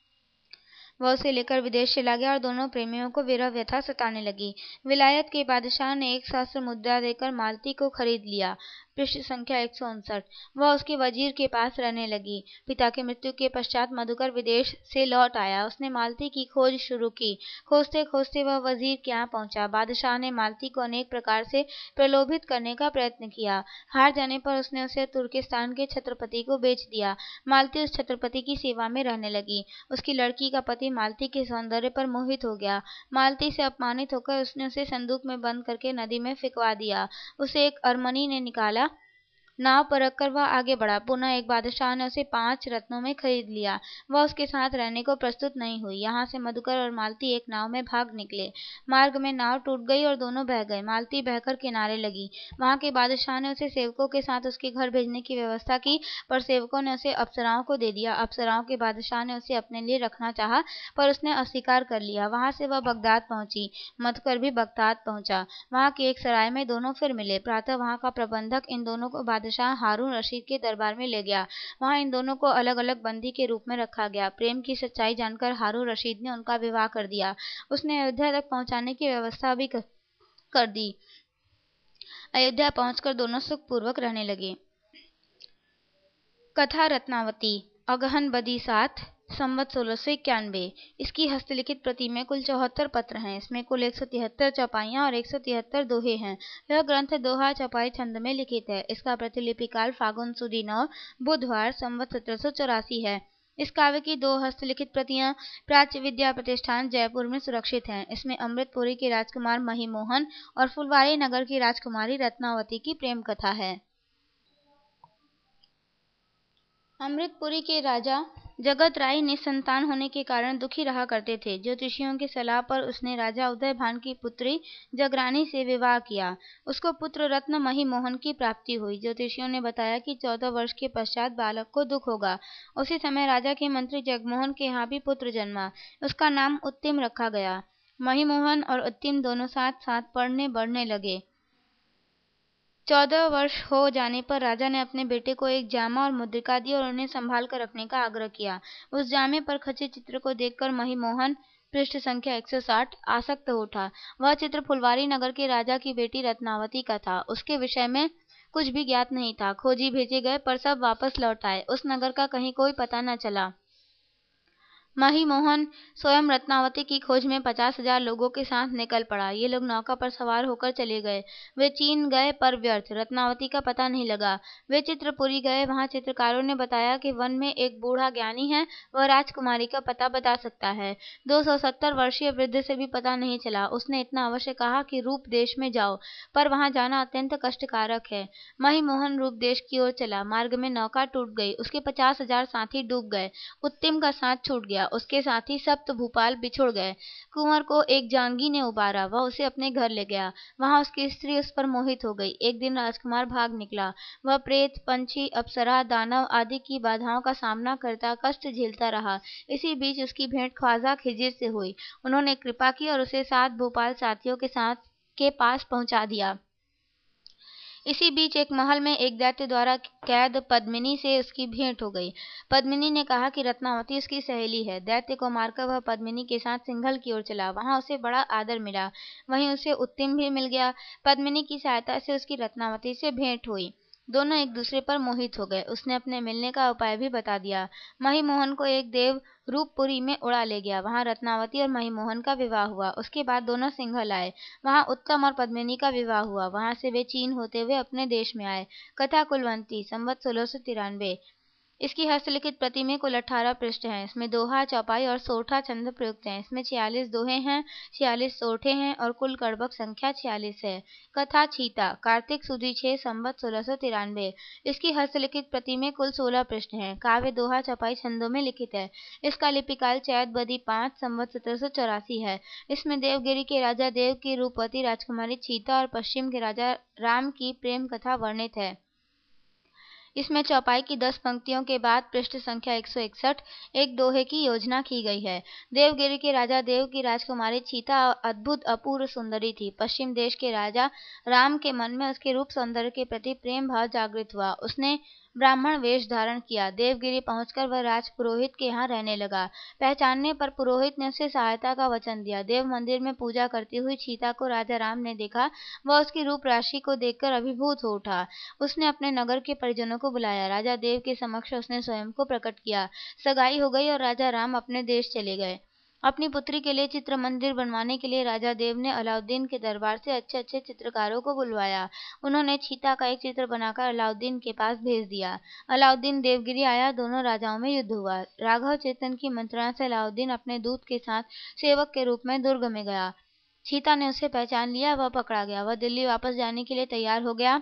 वह उसे लेकर विदेश चला गया और दोनों प्रेमियों को विरह व्यथा सताने लगी। विलायत के बादशाह ने 1 सहस्त्र मुद्रा देकर मालती को खरीद लिया। पृष्ठ संख्या 159। वह उसके वजीर के पास रहने लगी। पिता की मृत्यु के पश्चात मधुकर विदेश से लौट आया। उसने मालती की खोज शुरू की। खोजते खोजते वह वजीर के यहाँ पहुंचा। बादशाह ने मालती को अनेक प्रकार से प्रलोभित करने का प्रयत्न किया। हार जाने पर उसने उसे तुर्किस्तान के छत्रपति को बेच दिया। मालती उस छत्रपति की सेवा में रहने लगी। उसकी लड़की का पति मालती के सौंदर्य पर मोहित हो गया। मालती से अपमानित होकर उसने उसे संदूक में बंद करके नदी में फेंकवा दिया। उसे एक अरमनी ने निकाला। नाव पर रखकर वह आगे बढ़ा। पुनः एक बादशाह ने उसे 5 रत्नों में खरीद लिया। वह उसके साथ रहने को प्रस्तुत नहीं हुई। यहाँ से मधुकर और मालती एक नाव में भाग निकले। मार्ग में नाव टूट गई और दोनों बह गए। मालती बहकर किनारे लगी। वहाँ के बादशाह ने उसे सेवकों के साथ उसके घर भेजने की व्यवस्था की, पर सेवकों ने उसे अप्सराओं को दे दिया। अप्सराओं के बादशाह ने उसे अपने लिए रखना चाहा, पर उसने अस्वीकार कर लिया। वहाँ से वह बगदाद पहुंची। मधुकर भी बगदाद पहुंचा। वहाँ की एक सराय में दोनों फिर मिले। प्रातः वहाँ का प्रबंधक इन दोनों को बादशाह हारून रशीद के दरबार में ले गया। वहाँ इन दोनों को अलग अलग बंदी के रूप में रखा गया। प्रेम की सच्चाई जानकर हारून रशीद ने उनका विवाह कर दिया। उसने अयोध्या तक पहुँचाने की व्यवस्था भी कर दी। अयोध्या पहुंचकर दोनों सुखपूर्वक रहने लगे। कथा रत्नावती अगहन बदी 7 संवत 1691। इसकी हस्तलिखित प्रति में कुल 74 पत्र हैं। इसमें कुल 173 चौपाइयां और 173 दोहे हैं। यह ग्रंथ दोहा चौपाई छंद में लिखित है। इसका प्रतिलिपि काल फागुन सुदी 9 बुधवार संवत 1784 है। इस काव्य की 2 हस्तलिखित प्रतियां प्राच्य विद्या प्रतिष्ठान जयपुर में सुरक्षित हैं। इसमें अमृतपुरी के राजकुमार महिमोहन और फुलवारी नगर की राजकुमारी रत्नावती की प्रेम कथा है। अमृतपुरी के राजा जगत राय निसंतान होने के कारण दुखी रहा करते थे। ज्योतिषियों की सलाह पर उसने राजा उदयभान की पुत्री जगरानी से विवाह किया। उसको पुत्र रत्न महिमोहन की प्राप्ति हुई। ज्योतिषियों ने बताया कि 14 वर्ष के पश्चात बालक को दुख होगा। उसी समय राजा के मंत्री जगमोहन के यहाँ भी पुत्र जन्मा। उसका नाम उत्तिम रखा गया। महिमोहन और उत्तिम दोनों साथ साथ पढ़ने बढ़ने लगे। 14 वर्ष हो जाने पर राजा ने अपने बेटे को एक जामा और मुद्रिका दी और उन्हें संभाल कर रखने का आग्रह किया। उस जामे पर खचे चित्र को देखकर महिमोहन पृष्ठ संख्या 160 आसक्त हो उठा। वह चित्र फुलवारी नगर के राजा की बेटी रत्नावती का था। उसके विषय में कुछ भी ज्ञात नहीं था। खोजी भेजे गए पर सब वापस लौट आए। उस नगर का कहीं कोई पता न चला। महिमोहन स्वयं रत्नावती की खोज में 50,000 लोगों के साथ निकल पड़ा। ये लोग नौका पर सवार होकर चले गए। वे चीन गए पर व्यर्थ। रत्नावती का पता नहीं लगा। वे चित्रपुरी गए। वहां चित्रकारों ने बताया कि वन में एक बूढ़ा ज्ञानी है, वह राजकुमारी का पता बता सकता है। 270 वर्षीय वृद्ध से भी पता नहीं चला। उसने इतना अवश्य कहा कि रूप देश में जाओ, पर वहां जाना अत्यंत कष्टकारक है। महिमोहन रूप देश की ओर चला। मार्ग में नौका टूट गई। उसके 50,000 साथी डूब गए। उत्तिम का साथ छूट गया। उसके साथी सप्त भूपाल बिछुड़ गए। कुंवर को एक जांगी ने उबारा। वह उसे अपने घर ले गया। वहां उसकी स्त्री उस पर मोहित हो गई। एक दिन राजकुमार भाग निकला। वह प्रेत, पंछी, अप्सरा, दानव आदि की बाधाओं का सामना करता कष्ट झेलता रहा। इसी बीच उसकी भेंट ख्वाजा खिजिर से हुई। उन्होंने कृपा की और उसे 7 भूपाल साथियों के पास पहुंचा दिया। इसी बीच एक महल में एक दैत्य द्वारा कैद पद्मिनी से उसकी भेंट हो गई। पद्मिनी ने कहा कि रत्नावती उसकी सहेली है। दैत्य को मारकर वह पद्मिनी के साथ सिंघल की ओर चला। वहां उसे बड़ा आदर मिला। वहीं उसे उत्तिम भी मिल गया। पद्मिनी की सहायता से उसकी रत्नावती से भेंट हुई। दोनों एक दूसरे पर मोहित हो गए। उसने अपने मिलने का उपाय भी बता दिया। महिमोहन को एक देव रूपपुरी में उड़ा ले गया। वहां रत्नावती और महिमोहन का विवाह हुआ। उसके बाद दोनों सिंघल आए। वहां उत्तम और पद्मिनी का विवाह हुआ। वहां से वे चीन होते हुए अपने देश में आए। कथा कुलवंती संवत 1693। इसकी हस्तलिखित प्रति में कुल 18 पृष्ठ हैं। इसमें दोहा, चौपाई और सोरठा छंद प्रयुक्त हैं। इसमें 46 दोहे हैं, 46 सोरठे हैं और कुल कड़बक संख्या 46 है। कथा छीता कार्तिक सुदी 6 संवत 1693। इसकी हस्तलिखित प्रति में कुल 16 पृष्ठ हैं। काव्य, दोहा, चौपाई छंदों में लिखित है। इसका लिपिकाल चैत बदी 5 संवत 1784 है। इसमें देवगिरी के राजा देव की रूपवती राजकुमारी छीता और पश्चिम के राजा राम की प्रेम कथा वर्णित है। इसमें चौपाई की 10 पंक्तियों के बाद पृष्ठ संख्या 161 एक दोहे की योजना की गई है। देवगिरी के राजा देव की राजकुमारी छीता अद्भुत अपूर्व सुंदरी थी। पश्चिम देश के राजा राम के मन में उसके रूप सौंदर्य के प्रति प्रेम भाव जागृत हुआ। उसने ब्राह्मण वेश धारण किया। देवगिरी पहुंचकर वह राज पुरोहित के यहाँ रहने लगा। पहचानने पर पुरोहित ने उसे सहायता का वचन दिया। देव मंदिर में पूजा करती हुई छीता को राजा राम ने देखा। वह उसकी रूप राशि को देखकर अभिभूत हो उठा। उसने अपने नगर के परिजनों को बुलाया। राजा देव के समक्ष उसने स्वयं को प्रकट किया। सगाई हो गई और राजा राम अपने देश चले गए। अपनी पुत्री के लिए चित्र मंदिर बनवाने के लिए राजा देव ने अलाउद्दीन के दरबार से अच्छे अच्छे चित्रकारों को बुलवाया। उन्होंने छीता का एक चित्र बनाकर अलाउद्दीन के पास भेज दिया। अलाउद्दीन देवगिरी आया। दोनों राजाओं में युद्ध हुआ। राघव चेतन की मंत्रणा से अलाउद्दीन अपने दूत के साथ सेवक के रूप में दुर्ग में गया। छीता ने उसे पहचान लिया। वह पकड़ा गया। वह दिल्ली वापस जाने के लिए तैयार हो गया,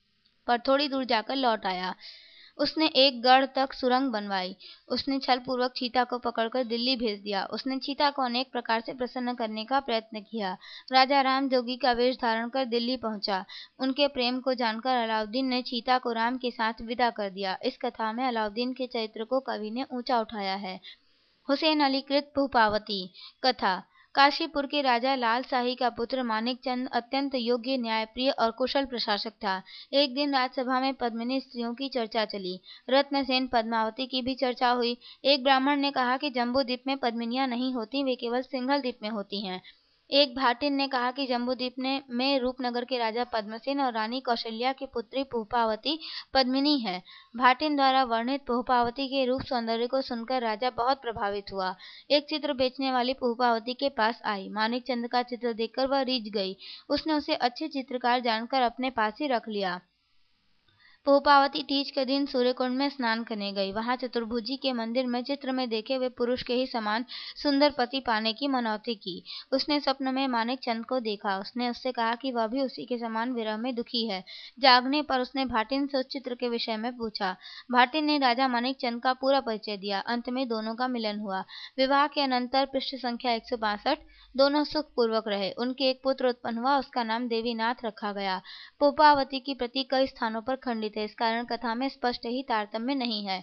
पर थोड़ी दूर जाकर लौट आया। उसने एक गढ़ तक सुरंग बनवाई। उसने छल पूर्वक चीता को पकड़कर दिल्ली भेज दिया। उसने चीता को अनेक प्रकार से प्रसन्न करने का प्रयत्न किया। राजा राम जोगी का वेश धारण कर दिल्ली पहुंचा। उनके प्रेम को जानकर अलाउद्दीन ने चीता को राम के साथ विदा कर दिया। इस कथा में अलाउद्दीन के चरित्र को कवि ने ऊंचा उठाया है। हुसैन अली कृत भूपावती कथा। काशीपुर के राजा लाल शाही का पुत्र मानिक चंद अत्यंत योग्य, न्यायप्रिय और कुशल प्रशासक था। एक दिन राजसभा में पद्मिनी स्त्रियों की चर्चा चली। रत्नसेन पद्मावती की भी चर्चा हुई। एक ब्राह्मण ने कहा कि जम्बूद्वीप में पद्मिनियां नहीं होती, वे केवल सिंघल द्वीप में होती हैं। एक भाटिन ने कहा कि जम्बूद्वीप में रूपनगर के राजा पद्मसेन और रानी कौशल्या की पुत्री पुष्पावती पद्मिनी है। भाटिन द्वारा वर्णित पुष्पावती के रूप सौंदर्य को सुनकर राजा बहुत प्रभावित हुआ। एक चित्र बेचने वाली पुष्पावती के पास आई। मानिक चंद का चित्र देखकर वह रीझ गई। उसने उसे अच्छे चित्रकार जानकर अपने पास ही रख लिया। पोपावती तीज के दिन सूर्यकुंड में स्नान करने गई। वहां चतुर्भुजी के मंदिर में चित्र में देखे हुए पुरुष के ही समान सुंदर पति पाने की मनौती की। उसने स्वप्न में मानिक चंद को देखा। उसने उससे कहा कि वह भी उसी के समान विरह में दुखी है। जागने पर उसने भाटिन से उस चित्र के विषय में पूछा। भाटिन ने राजा मानिक चंद का पूरा परिचय दिया। अंत में दोनों का मिलन हुआ। विवाह के अनंतर पृष्ठ संख्या 162 दोनों सुखपूर्वक रहे। उनके एक पुत्र उत्पन्न हुआ, उसका नाम देवीनाथ रखा गया। पोपावती की प्रति कई स्थानों पर खंडित है, इस कारण कथा में स्पष्ट ही तारतम्य नहीं है।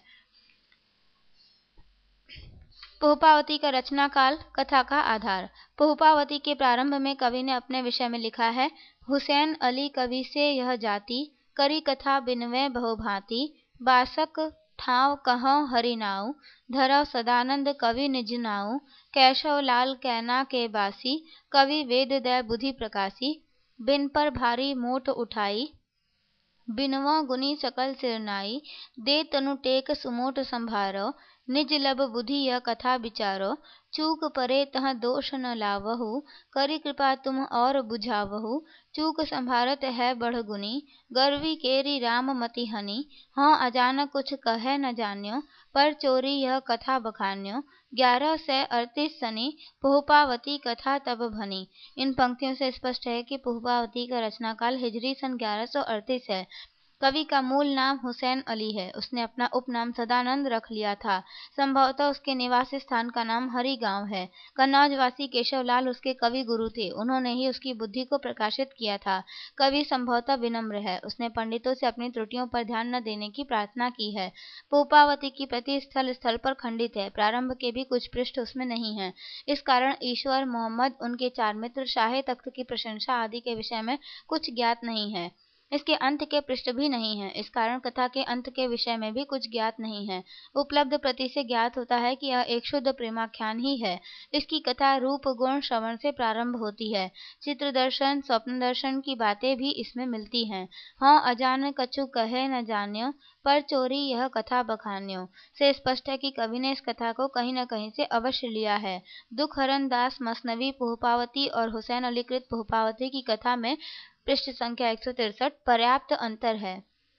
पोपावती का रचना काल, कथा का आधार। पोपावती के प्रारंभ में कवि ने अपने विषय में लिखा है। हुसैन अली कवि से यह जाति, करी कथा बिनवे बहुभांति, बासक ठाव कहो हरि नाउ, धरव सदानंद कवि निज नाउ, कैशव लाल कैना के बासी, कवि वेद दय बुधि प्रकाशी, बिन पर भारी मोट उठाई, बिनवा गुनी सकल सिरनाई, दे तनु टेक सुमोट संभारो, निज लब बुद्धि यह कथा विचारो, चूक परे तह दोष न लावहु, करी कृपा तुम और बुझावहु, चूक संभारत है बढ़ गुनी, गर्वी केरी राम मति हनि, हाँ अजान कुछ कहे न जान्यो, पर चोरी यह कथा बखान्यो, 1138 सनी पोहपावती कथा तब भनी। इन पंक्तियों से स्पष्ट है कि पोहपावती का रचना काल हिजरी सन 1138 है। कवि का मूल नाम हुसैन अली है। उसने अपना उपनाम सदानंद रख लिया था। संभवतः उसके निवास स्थान का नाम हरि गांव है। कन्नौजवासी केशवलाल उसके कवि गुरु थे। उन्होंने ही उसकी बुद्धि को प्रकाशित किया था। कवि संभवतः विनम्र है। उसने पंडितों से अपनी त्रुटियों पर ध्यान न देने की प्रार्थना की है। पोपावती की प्रति स्थल स्थल पर खंडित है। प्रारंभ के भी कुछ पृष्ठ उसमें नहीं है। इस कारण ईश्वर, मोहम्मद, उनके 4 मित्र, शाही तख्त की प्रशंसा आदि के विषय में कुछ ज्ञात नहीं है। इसके अंत के पृष्ठ भी नहीं है। इस कारण कथा के अंत के विषय में भी कुछ ज्ञात नहीं है। उपलब्ध प्रति से ज्ञात होता है कि यह एक शुद्ध प्रेमाख्यान ही है। इसकी कथा रूप गुण श्रवण से प्रारंभ होती है। चित्र दर्शन, स्वप्न दर्शन की बातें भी इसमें मिलती हैं। हाँ अजान कछु कहे न जान्यो, पर चोरी यह कथा बखान्यो से स्पष्ट है कि कवि ने इस कथा को कहीं न कहीं से अवश्य लिया है। दुखहरण दास मसनवी पोहपावती और हुसैन अली कृत पोहपावती की कथा में पृष्ठ संख्या 163 पर्याप्त अंतर है।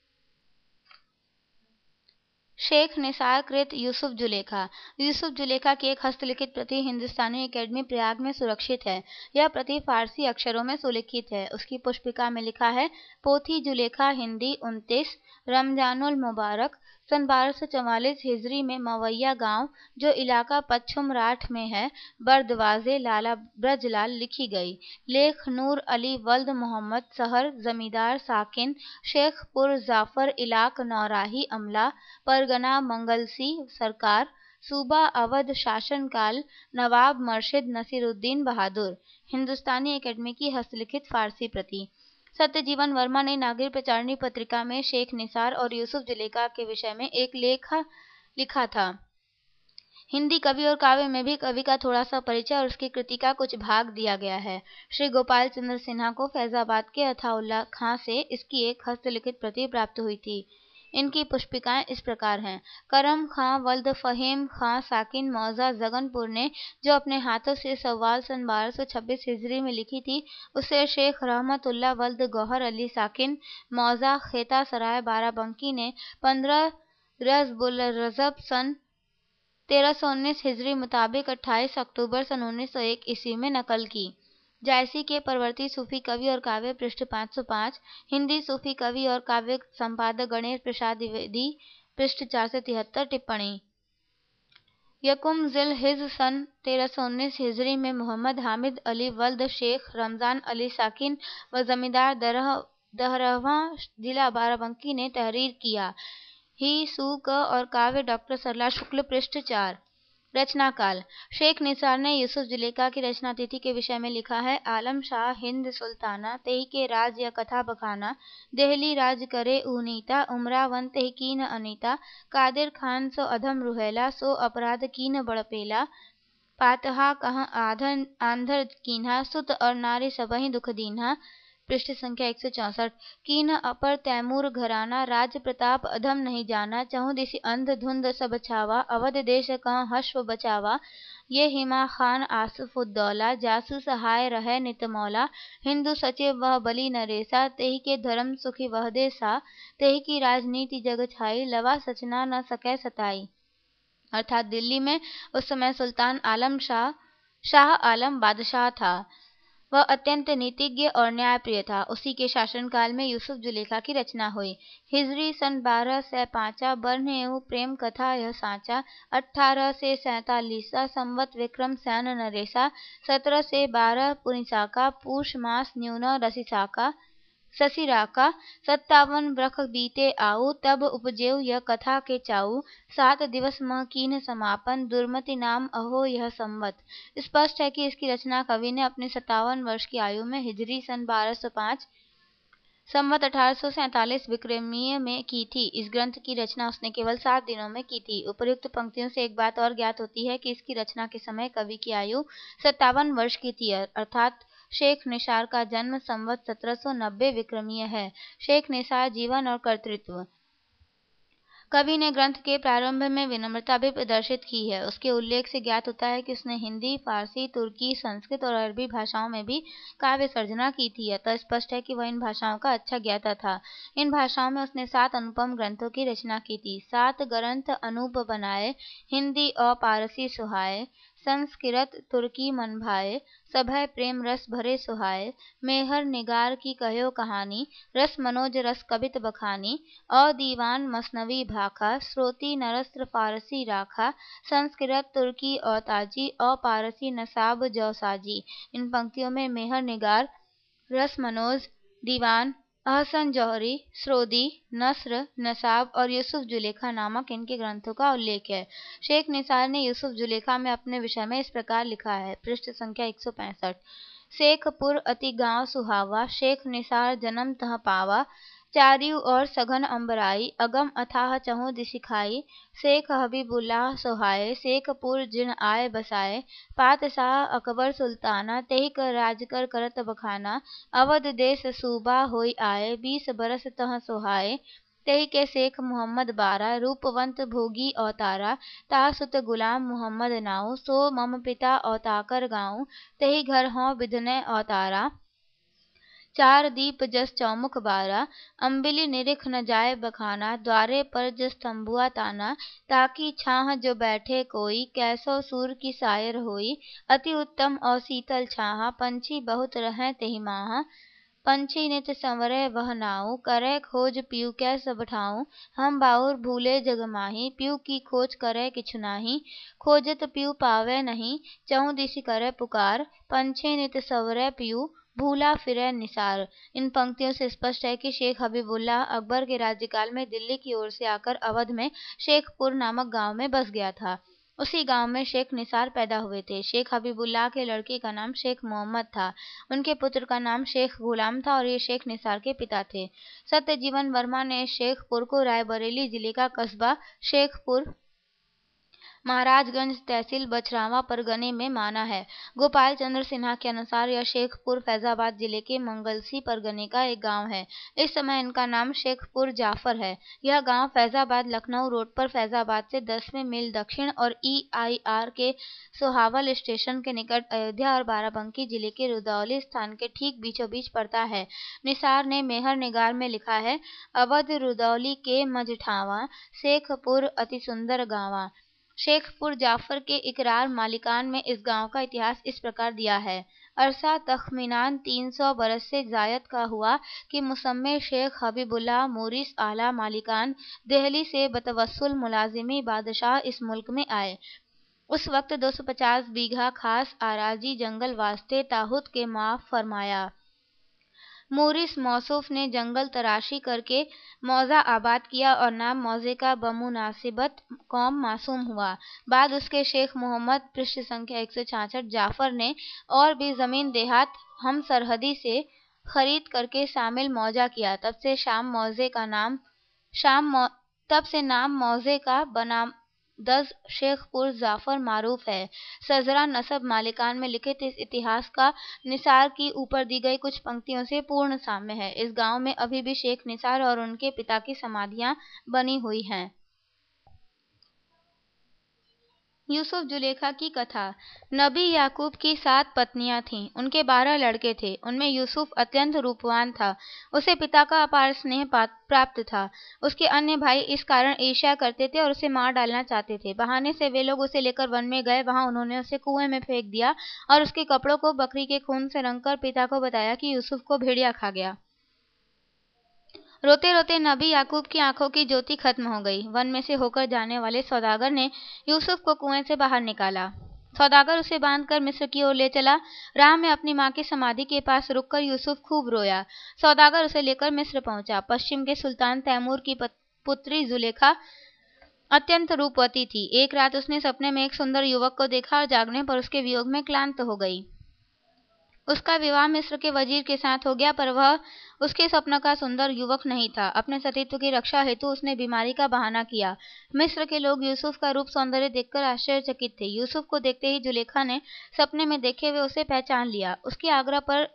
शेख निसार कृत यूसुफ जुलेखा। यूसुफ जुलेखा की एक हस्तलिखित प्रति हिंदुस्तानी एकेडमी प्रयाग में सुरक्षित है। यह प्रति फारसी अक्षरों में सुलिखित है। उसकी पुष्पिका में लिखा है। पोथी जुलेखा हिंदी 29 रमजानुल मुबारक सन 1244 हिजरी में मवैया गांव, जो इलाका पच्छुम राठ में है, बरदवाजे लाला ब्रजलाल लिखी गई। लेख नूर अली वल्द मोहम्मद सहर जमींदार साकिन शेखपुर जाफर इलाक नौराही अमला परगना मंगलसी सरकार सूबा अवध शासनकाल नवाब मर्शिद नसीरुद्दीन बहादुर। हिंदुस्तानी एकेडमी की हस्तलिखित फारसी प्रति। सत्यजीवन वर्मा ने नागरिक प्रचारणी पत्रिका में शेख निसार और यूसुफ जुलेखा के विषय में एक लेख लिखा था। हिंदी कवि और काव्य में भी कवि का थोड़ा सा परिचय और उसकी कृति का कुछ भाग दिया गया है। श्री गोपाल चंद्र सिन्हा को फैजाबाद के अथाउल्ला खां से इसकी एक हस्तलिखित प्रति प्राप्त हुई थी। इनकी पुष्पिकाएं इस प्रकार हैं। करम खां वल्द फहीम खां साकिन मौजा जगनपुर ने जो अपने हाथों से सवाल सन 1226 हिजरी में लिखी थी, उसे शेख रहमतुल्लाह वल्द गौहर अली साकिन मौजा खेता सराय बाराबंकी ने 15 रजब सन 1319 हिजरी मुताबिक 28 अक्टूबर सन 1901 ईस्वी में नकल की। जायसी के परवर्ती सूफी कवि और काव्य पृष्ठ 505, हिंदी सूफी कवि और काव्य संपादक गणेश प्रसाद द्विवेदी पृष्ठ 473 टिप्पणी। यकुम जिल हिज सन 1319 हिजरी में मोहम्मद हामिद अली वल्द शेख रमजान अली साकिन व जमींदार दहरवा जिला बाराबंकी ने तहरीर किया। ही सू क और काव्य डॉक्टर सरला शुक्ल पृष्ठ 4। रचना काल। शेख निसार ने यूसुफ जुलेखा की रचना तिथि के विषय में लिखा है। आलम शाह हिंद सुल्ताना तेही के राज या कथा बखाना, देहली राज करे ऊनीता, उमरावन तेही कीन अनीता, कादिर खान सो अधम रुहेला, सो अपराध कीन बड़पेला, पातहा कहाँ आंधर कीन्हा, सुत और नारी सबही दुख दीन्हा, पृष्ठ संख्या 164। कीन अपर तैमूर घराना राज प्रताप अधम नहीं जाना, चहुँ दिसि अंध धुंध सब छावा, अवध देश कहाँ हश्व बचावा। ये हिमा खान आसफ उद्दौला, जासु सहाय रहे नित मौला। हिंदू सचिव वह बली नरेसा, तेहि के धर्म सुखी वह देसा। तेहि की राजनीति जग छाई, लवा सचना न सकै सताई। अर्थात दिल्ली में उस समय सुल्तान आलम शाह आलम बादशाह था। वह अत्यंत नीतिज्ञ और न्यायप्रिय था। उसी के शासनकाल में यूसुफ जुलेखा की रचना हुई। हिजरी सन 1205 बर्न एवं प्रेम कथा यह साँचा। 1847 संवत विक्रम सैन नरेसा। 17 से 12 पुनिसाका, पूष मास न्यून रसिसाका ससिराका। 57 ब्रख बीते आऊ, तब उपजेऊ यह कथा के चाऊ। 7 दिवस मह कीन समापन, दुर्मति नाम अहो यह संवत। स्पष्ट है कि इसकी रचना कवि ने अपने 57 वर्ष की आयु में हिजरी सन 1205 संवत 1847 विक्रमीय में की थी। इस ग्रंथ की रचना उसने केवल 7 दिनों में की थी। उपर्युक्त पंक्तियों से एक बात और ज्ञात होती है कि इसकी रचना के समय कवि की आयु 57 वर्ष की थी, अर्थात शेख निसार का जन्म संवत 1790 विक्रमीय है। शेख निसार जीवन और कर्तृत्व। कवि ने ग्रंथ के प्रारंभ में विनम्रता भी प्रदर्शित की है। उसके उल्लेख से ज्ञात होता है कि उसने हिंदी, फारसी, तुर्की, संस्कृत और अरबी भाषाओं में भी काव्य सर्जना की थी। अतः स्पष्ट है कि वह इन भाषाओं का अच्छा ज्ञाता था। इन भाषाओं में उसने 7 अनुपम ग्रंथों की रचना की थी। 7 ग्रंथ अनूप बनाए, हिंदी और पारसी सुहाए, संस्कृत तुर्की मन भाए, सभय प्रेम रस भरे सुहाए। मेहर निगार की कहो कहानी, रस मनोज रस कवित बखानी। और दीवान मसनवी भाखा, श्रोती नरस्त्र फारसी राखा। संस्कृत तुर्की और ताजी, और पारसी नसाब जौसाजी। इन पंक्तियों में मेहर निगार, रस मनोज, दीवान, अहसन जौहरी, स्रोदी, नस्र, नसाब और यूसुफ जुलेखा नामक इनके ग्रंथों का उल्लेख है। शेख निसार ने यूसुफ जुलेखा में अपने विषय में इस प्रकार लिखा है। पृष्ठ संख्या 165। शेखपुर अति गाँव सुहावा, शेख निसार जन्म तह पावा। चारियू और सघन अम्बराई, अगम अथाह चहुँ दिसि खाई। शेख हबीबुल्लाह सोहाए, शेखपुर जिन आय बसाए। पातशाह अकबर सुल्ताना, तेहि कर राज कर करत बखाना। अवध देश सूबा होई आए, 20 बरस तह सोहाए। तेहि के शेख मुहम्मद 12, रूपवंत भोगी अवतारा। ता सुत गुलाम मुहम्मद नाऊ, सो मम पिता अवताकर गाऊँ। तेहि घर हों बिधने अवतारा। 4 दीप जस चौमुख बारा, अम्बिली निरिख न जाय बखाना। द्वारे पर जस तंबुआ ताना, ताकि छाह जो बैठे कोई। कैसो सूर की सायर होई, अति उत्तम और शीतल छाहा। पंछी बहुत रहें तेहि माहा, पंछी नित संवरै वह नाऊ। करे खोज पीयू कै सब ठाऊँ, हम बाउर भूले जग माही। पीयू की खोज करे किछु नाही, खोजत पीयू पावै नहीं। चहुँ दिसि करे पुकार, पंछी नित संवरै पीयू। भूला फिरै निसार। इन पंक्तियों से स्पष्ट है कि शेख हबीबुल्लाह अकबर के राज्यकाल में दिल्ली की ओर से आकर अवध में शेखपुर नामक गांव में बस गया था। उसी गांव में शेख निसार पैदा हुए थे। शेख हबीबुल्लाह के लड़के का नाम शेख मोहम्मद था। उनके पुत्र का नाम शेख गुलाम था और ये शेख निसार के पिता थे। सत्यजीवन वर्मा ने शेखपुर को रायबरेली जिले का कस्बा शेखपुर, महाराजगंज तहसील बछरावा परगने में माना है। गोपाल चंद्र सिन्हा के अनुसार यह शेखपुर फैजाबाद जिले के मंगलसी परगने का एक गांव है। इस समय इनका नाम शेखपुर जाफर है। यह गांव फैजाबाद लखनऊ रोड पर फैजाबाद से 10वें मील दक्षिण और EIR के सोहावल स्टेशन के निकट अयोध्या और बाराबंकी जिले के रुदौली स्थान के ठीक बीचों बीच पड़ता है। निसार ने मेहर निगार में लिखा है, अवध रुदौली के मझठावा, शेखपुर अति सुंदर गाँवा। शेखपुर जाफर के इकरार मालिकान में इस गांव का इतिहास इस प्रकार दिया है। अरसा तखमीनान 300 बरस से जायद का हुआ कि मुसम्मे शेख हबीबुल्लाह मोरिस आला मालिकान दिल्ली से बतवस्सुल मुलाजिमी बादशाह इस मुल्क में आए। उस वक्त 250 बीघा खास आराजी जंगल वास्ते ताहुत के माफ फरमाया। मोरिस मौसूफ ने जंगल तराशी करके मौजा आबाद किया और नाम मौजे का बमुनासिबत कौम मासूम हुआ। बाद उसके शेख मोहम्मद पृष्ठ संख्या 166 जाफर ने और भी जमीन देहात हम सरहदी से खरीद करके शामिल मौजा किया। तब से नाम मौजे का बना दज़ शेखपुर जाफर मारूफ है। सजरा नसब मालिकान में लिखित इस इतिहास का निसार की ऊपर दी गई कुछ पंक्तियों से पूर्ण साम्य है। इस गांव में अभी भी शेख निसार और उनके पिता की समाधियां बनी हुई हैं। यूसुफ जुलेखा की कथा। नबी याकूब की 7 पत्नियां थीं, उनके 12 लड़के थे। उनमें यूसुफ अत्यंत रूपवान था। उसे पिता का अपार स्नेह प्राप्त था। उसके अन्य भाई इस कारण ईर्ष्या करते थे और उसे मार डालना चाहते थे। बहाने से वे लोग उसे लेकर वन में गए। वहां उन्होंने उसे कुएं में फेंक दिया और उसके कपड़ों को बकरी के खून से रंगकर पिता को बताया कि यूसुफ को भेड़िया खा गया। रोते रोते नबी याकूब की आंखों की ज्योति खत्म हो गई। वन में से होकर जाने वाले सौदागर ने यूसुफ को कुएं से बाहर निकाला। सौदागर उसे बांधकर मिस्र की ओर ले चला। राह में अपनी मां की समाधि के पास रुककर यूसुफ खूब रोया। सौदागर उसे लेकर मिस्र पहुंचा। पश्चिम के सुल्तान तैमूर की पुत्री जुलेखा अत्यंत रूपवती थी। एक रात उसने सपने में एक सुंदर युवक को देखा और जागने पर उसके वियोग में क्लांत हो गई। उसका विवाह मिस्र के वजीर के साथ हो गया, पर वह उसके स्वप्न का सुंदर युवक नहीं था। अपने सतीत्व की रक्षा हेतु उसने बीमारी का बहाना किया। मिस्र के लोग यूसुफ का रूप सौंदर्य देखकर आश्चर्यचकित थे। यूसुफ को देखते ही जुलेखा ने सपने में देखे हुए उसे पहचान लिया। उसके आग्रह पर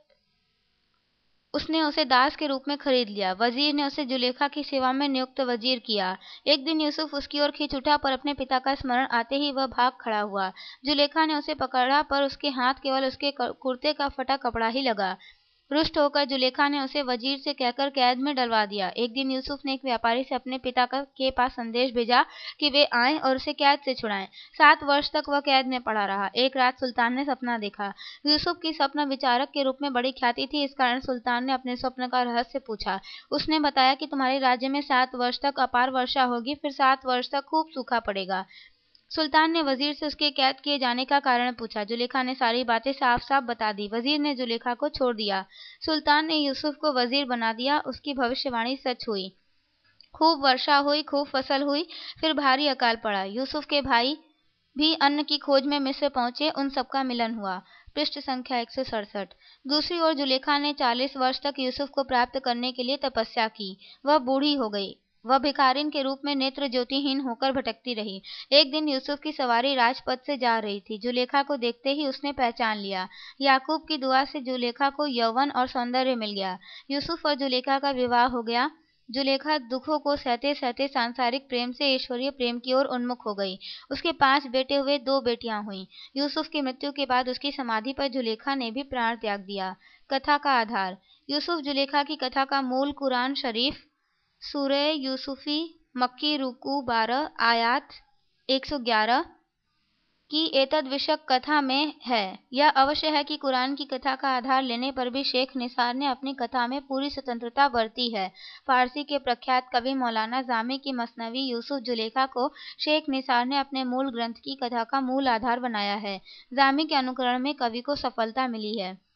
उसने उसे दास के रूप में खरीद लिया। वजीर ने उसे जुलेखा की सेवा में नियुक्त वजीर किया। एक दिन यूसुफ उसकी ओर खींच उठा, पर अपने पिता का स्मरण आते ही वह भाग खड़ा हुआ। जुलेखा ने उसे पकड़ा, पर उसके हाथ केवल उसके कुर्ते का फटा कपड़ा ही लगा। रुष्ट होकर जुलेखा ने उसे वजीर से कहकर कैद में डलवा दिया। एक दिन यूसुफ ने एक व्यापारी से अपने पिता के पास संदेश भेजा कि वे आएं और उसे कैद से छुड़ाएं। 7 वर्ष तक वह कैद में पड़ा रहा। एक रात सुल्तान ने सपना देखा। यूसुफ की स्वप्न विचारक के रूप में बड़ी ख्याति थी। इस कारण सुल्तान ने अपने स्वप्न का रहस्य पूछा। उसने बताया कि तुम्हारे राज्य में 7 वर्ष तक अपार वर्षा होगी, फिर 7 वर्ष तक खूब सूखा पड़ेगा। सुल्तान ने वजीर से उसके कैद किए जाने का कारण पूछा। जुलेखा ने सारी बातें साफ साफ बता दी। वजीर ने जुलेखा को छोड़ दिया। सुल्तान ने यूसुफ को वजीर बना दिया। उसकी भविष्यवाणी सच हुई। खूब वर्षा हुई, खूब फसल हुई, फिर भारी अकाल पड़ा। यूसुफ के भाई भी अन्न की खोज में मिस्र पहुंचे। उन सबका मिलन हुआ। पृष्ठ संख्या 167। दूसरी ओर जुलेखा ने 40 वर्ष तक यूसुफ को प्राप्त करने के लिए तपस्या की। वह बूढ़ी हो गई। वह भिखारिन के रूप में नेत्र ज्योतिहीन होकर भटकती रही। एक दिन यूसुफ की सवारी राजपथ से जा रही थी। जुलेखा को देखते ही उसने पहचान लिया। याकूब की दुआ से जुलेखा को यौवन और सौंदर्य मिल गया। यूसुफ और जुलेखा का विवाह हो गया। जुलेखा दुखों को सहते सहते सांसारिक प्रेम से ईश्वरीय प्रेम की ओर उन्मुख हो गई। उसके 5 बेटे हुए, 2 बेटियां हुईं। यूसुफ की मृत्यु के बाद उसकी समाधि पर जुलेखा ने भी प्राण त्याग दिया। कथा का आधार। यूसुफ जुलेखा की कथा का मूल कुरान शरीफ सूरह यूसुफी मक्की रुकू 12 आयात 111 की एतद विषयक कथा में है। यह अवश्य है कि कुरान की कथा का आधार लेने पर भी शेख निसार ने अपनी कथा में पूरी स्वतंत्रता बरती है। फारसी के प्रख्यात कवि मौलाना जामी की मसनवी यूसुफ जुलेखा को शेख निसार ने अपने मूल ग्रंथ की कथा का मूल आधार बनाया है। जामी के अनुकरण में कवि को सफलता मिली है।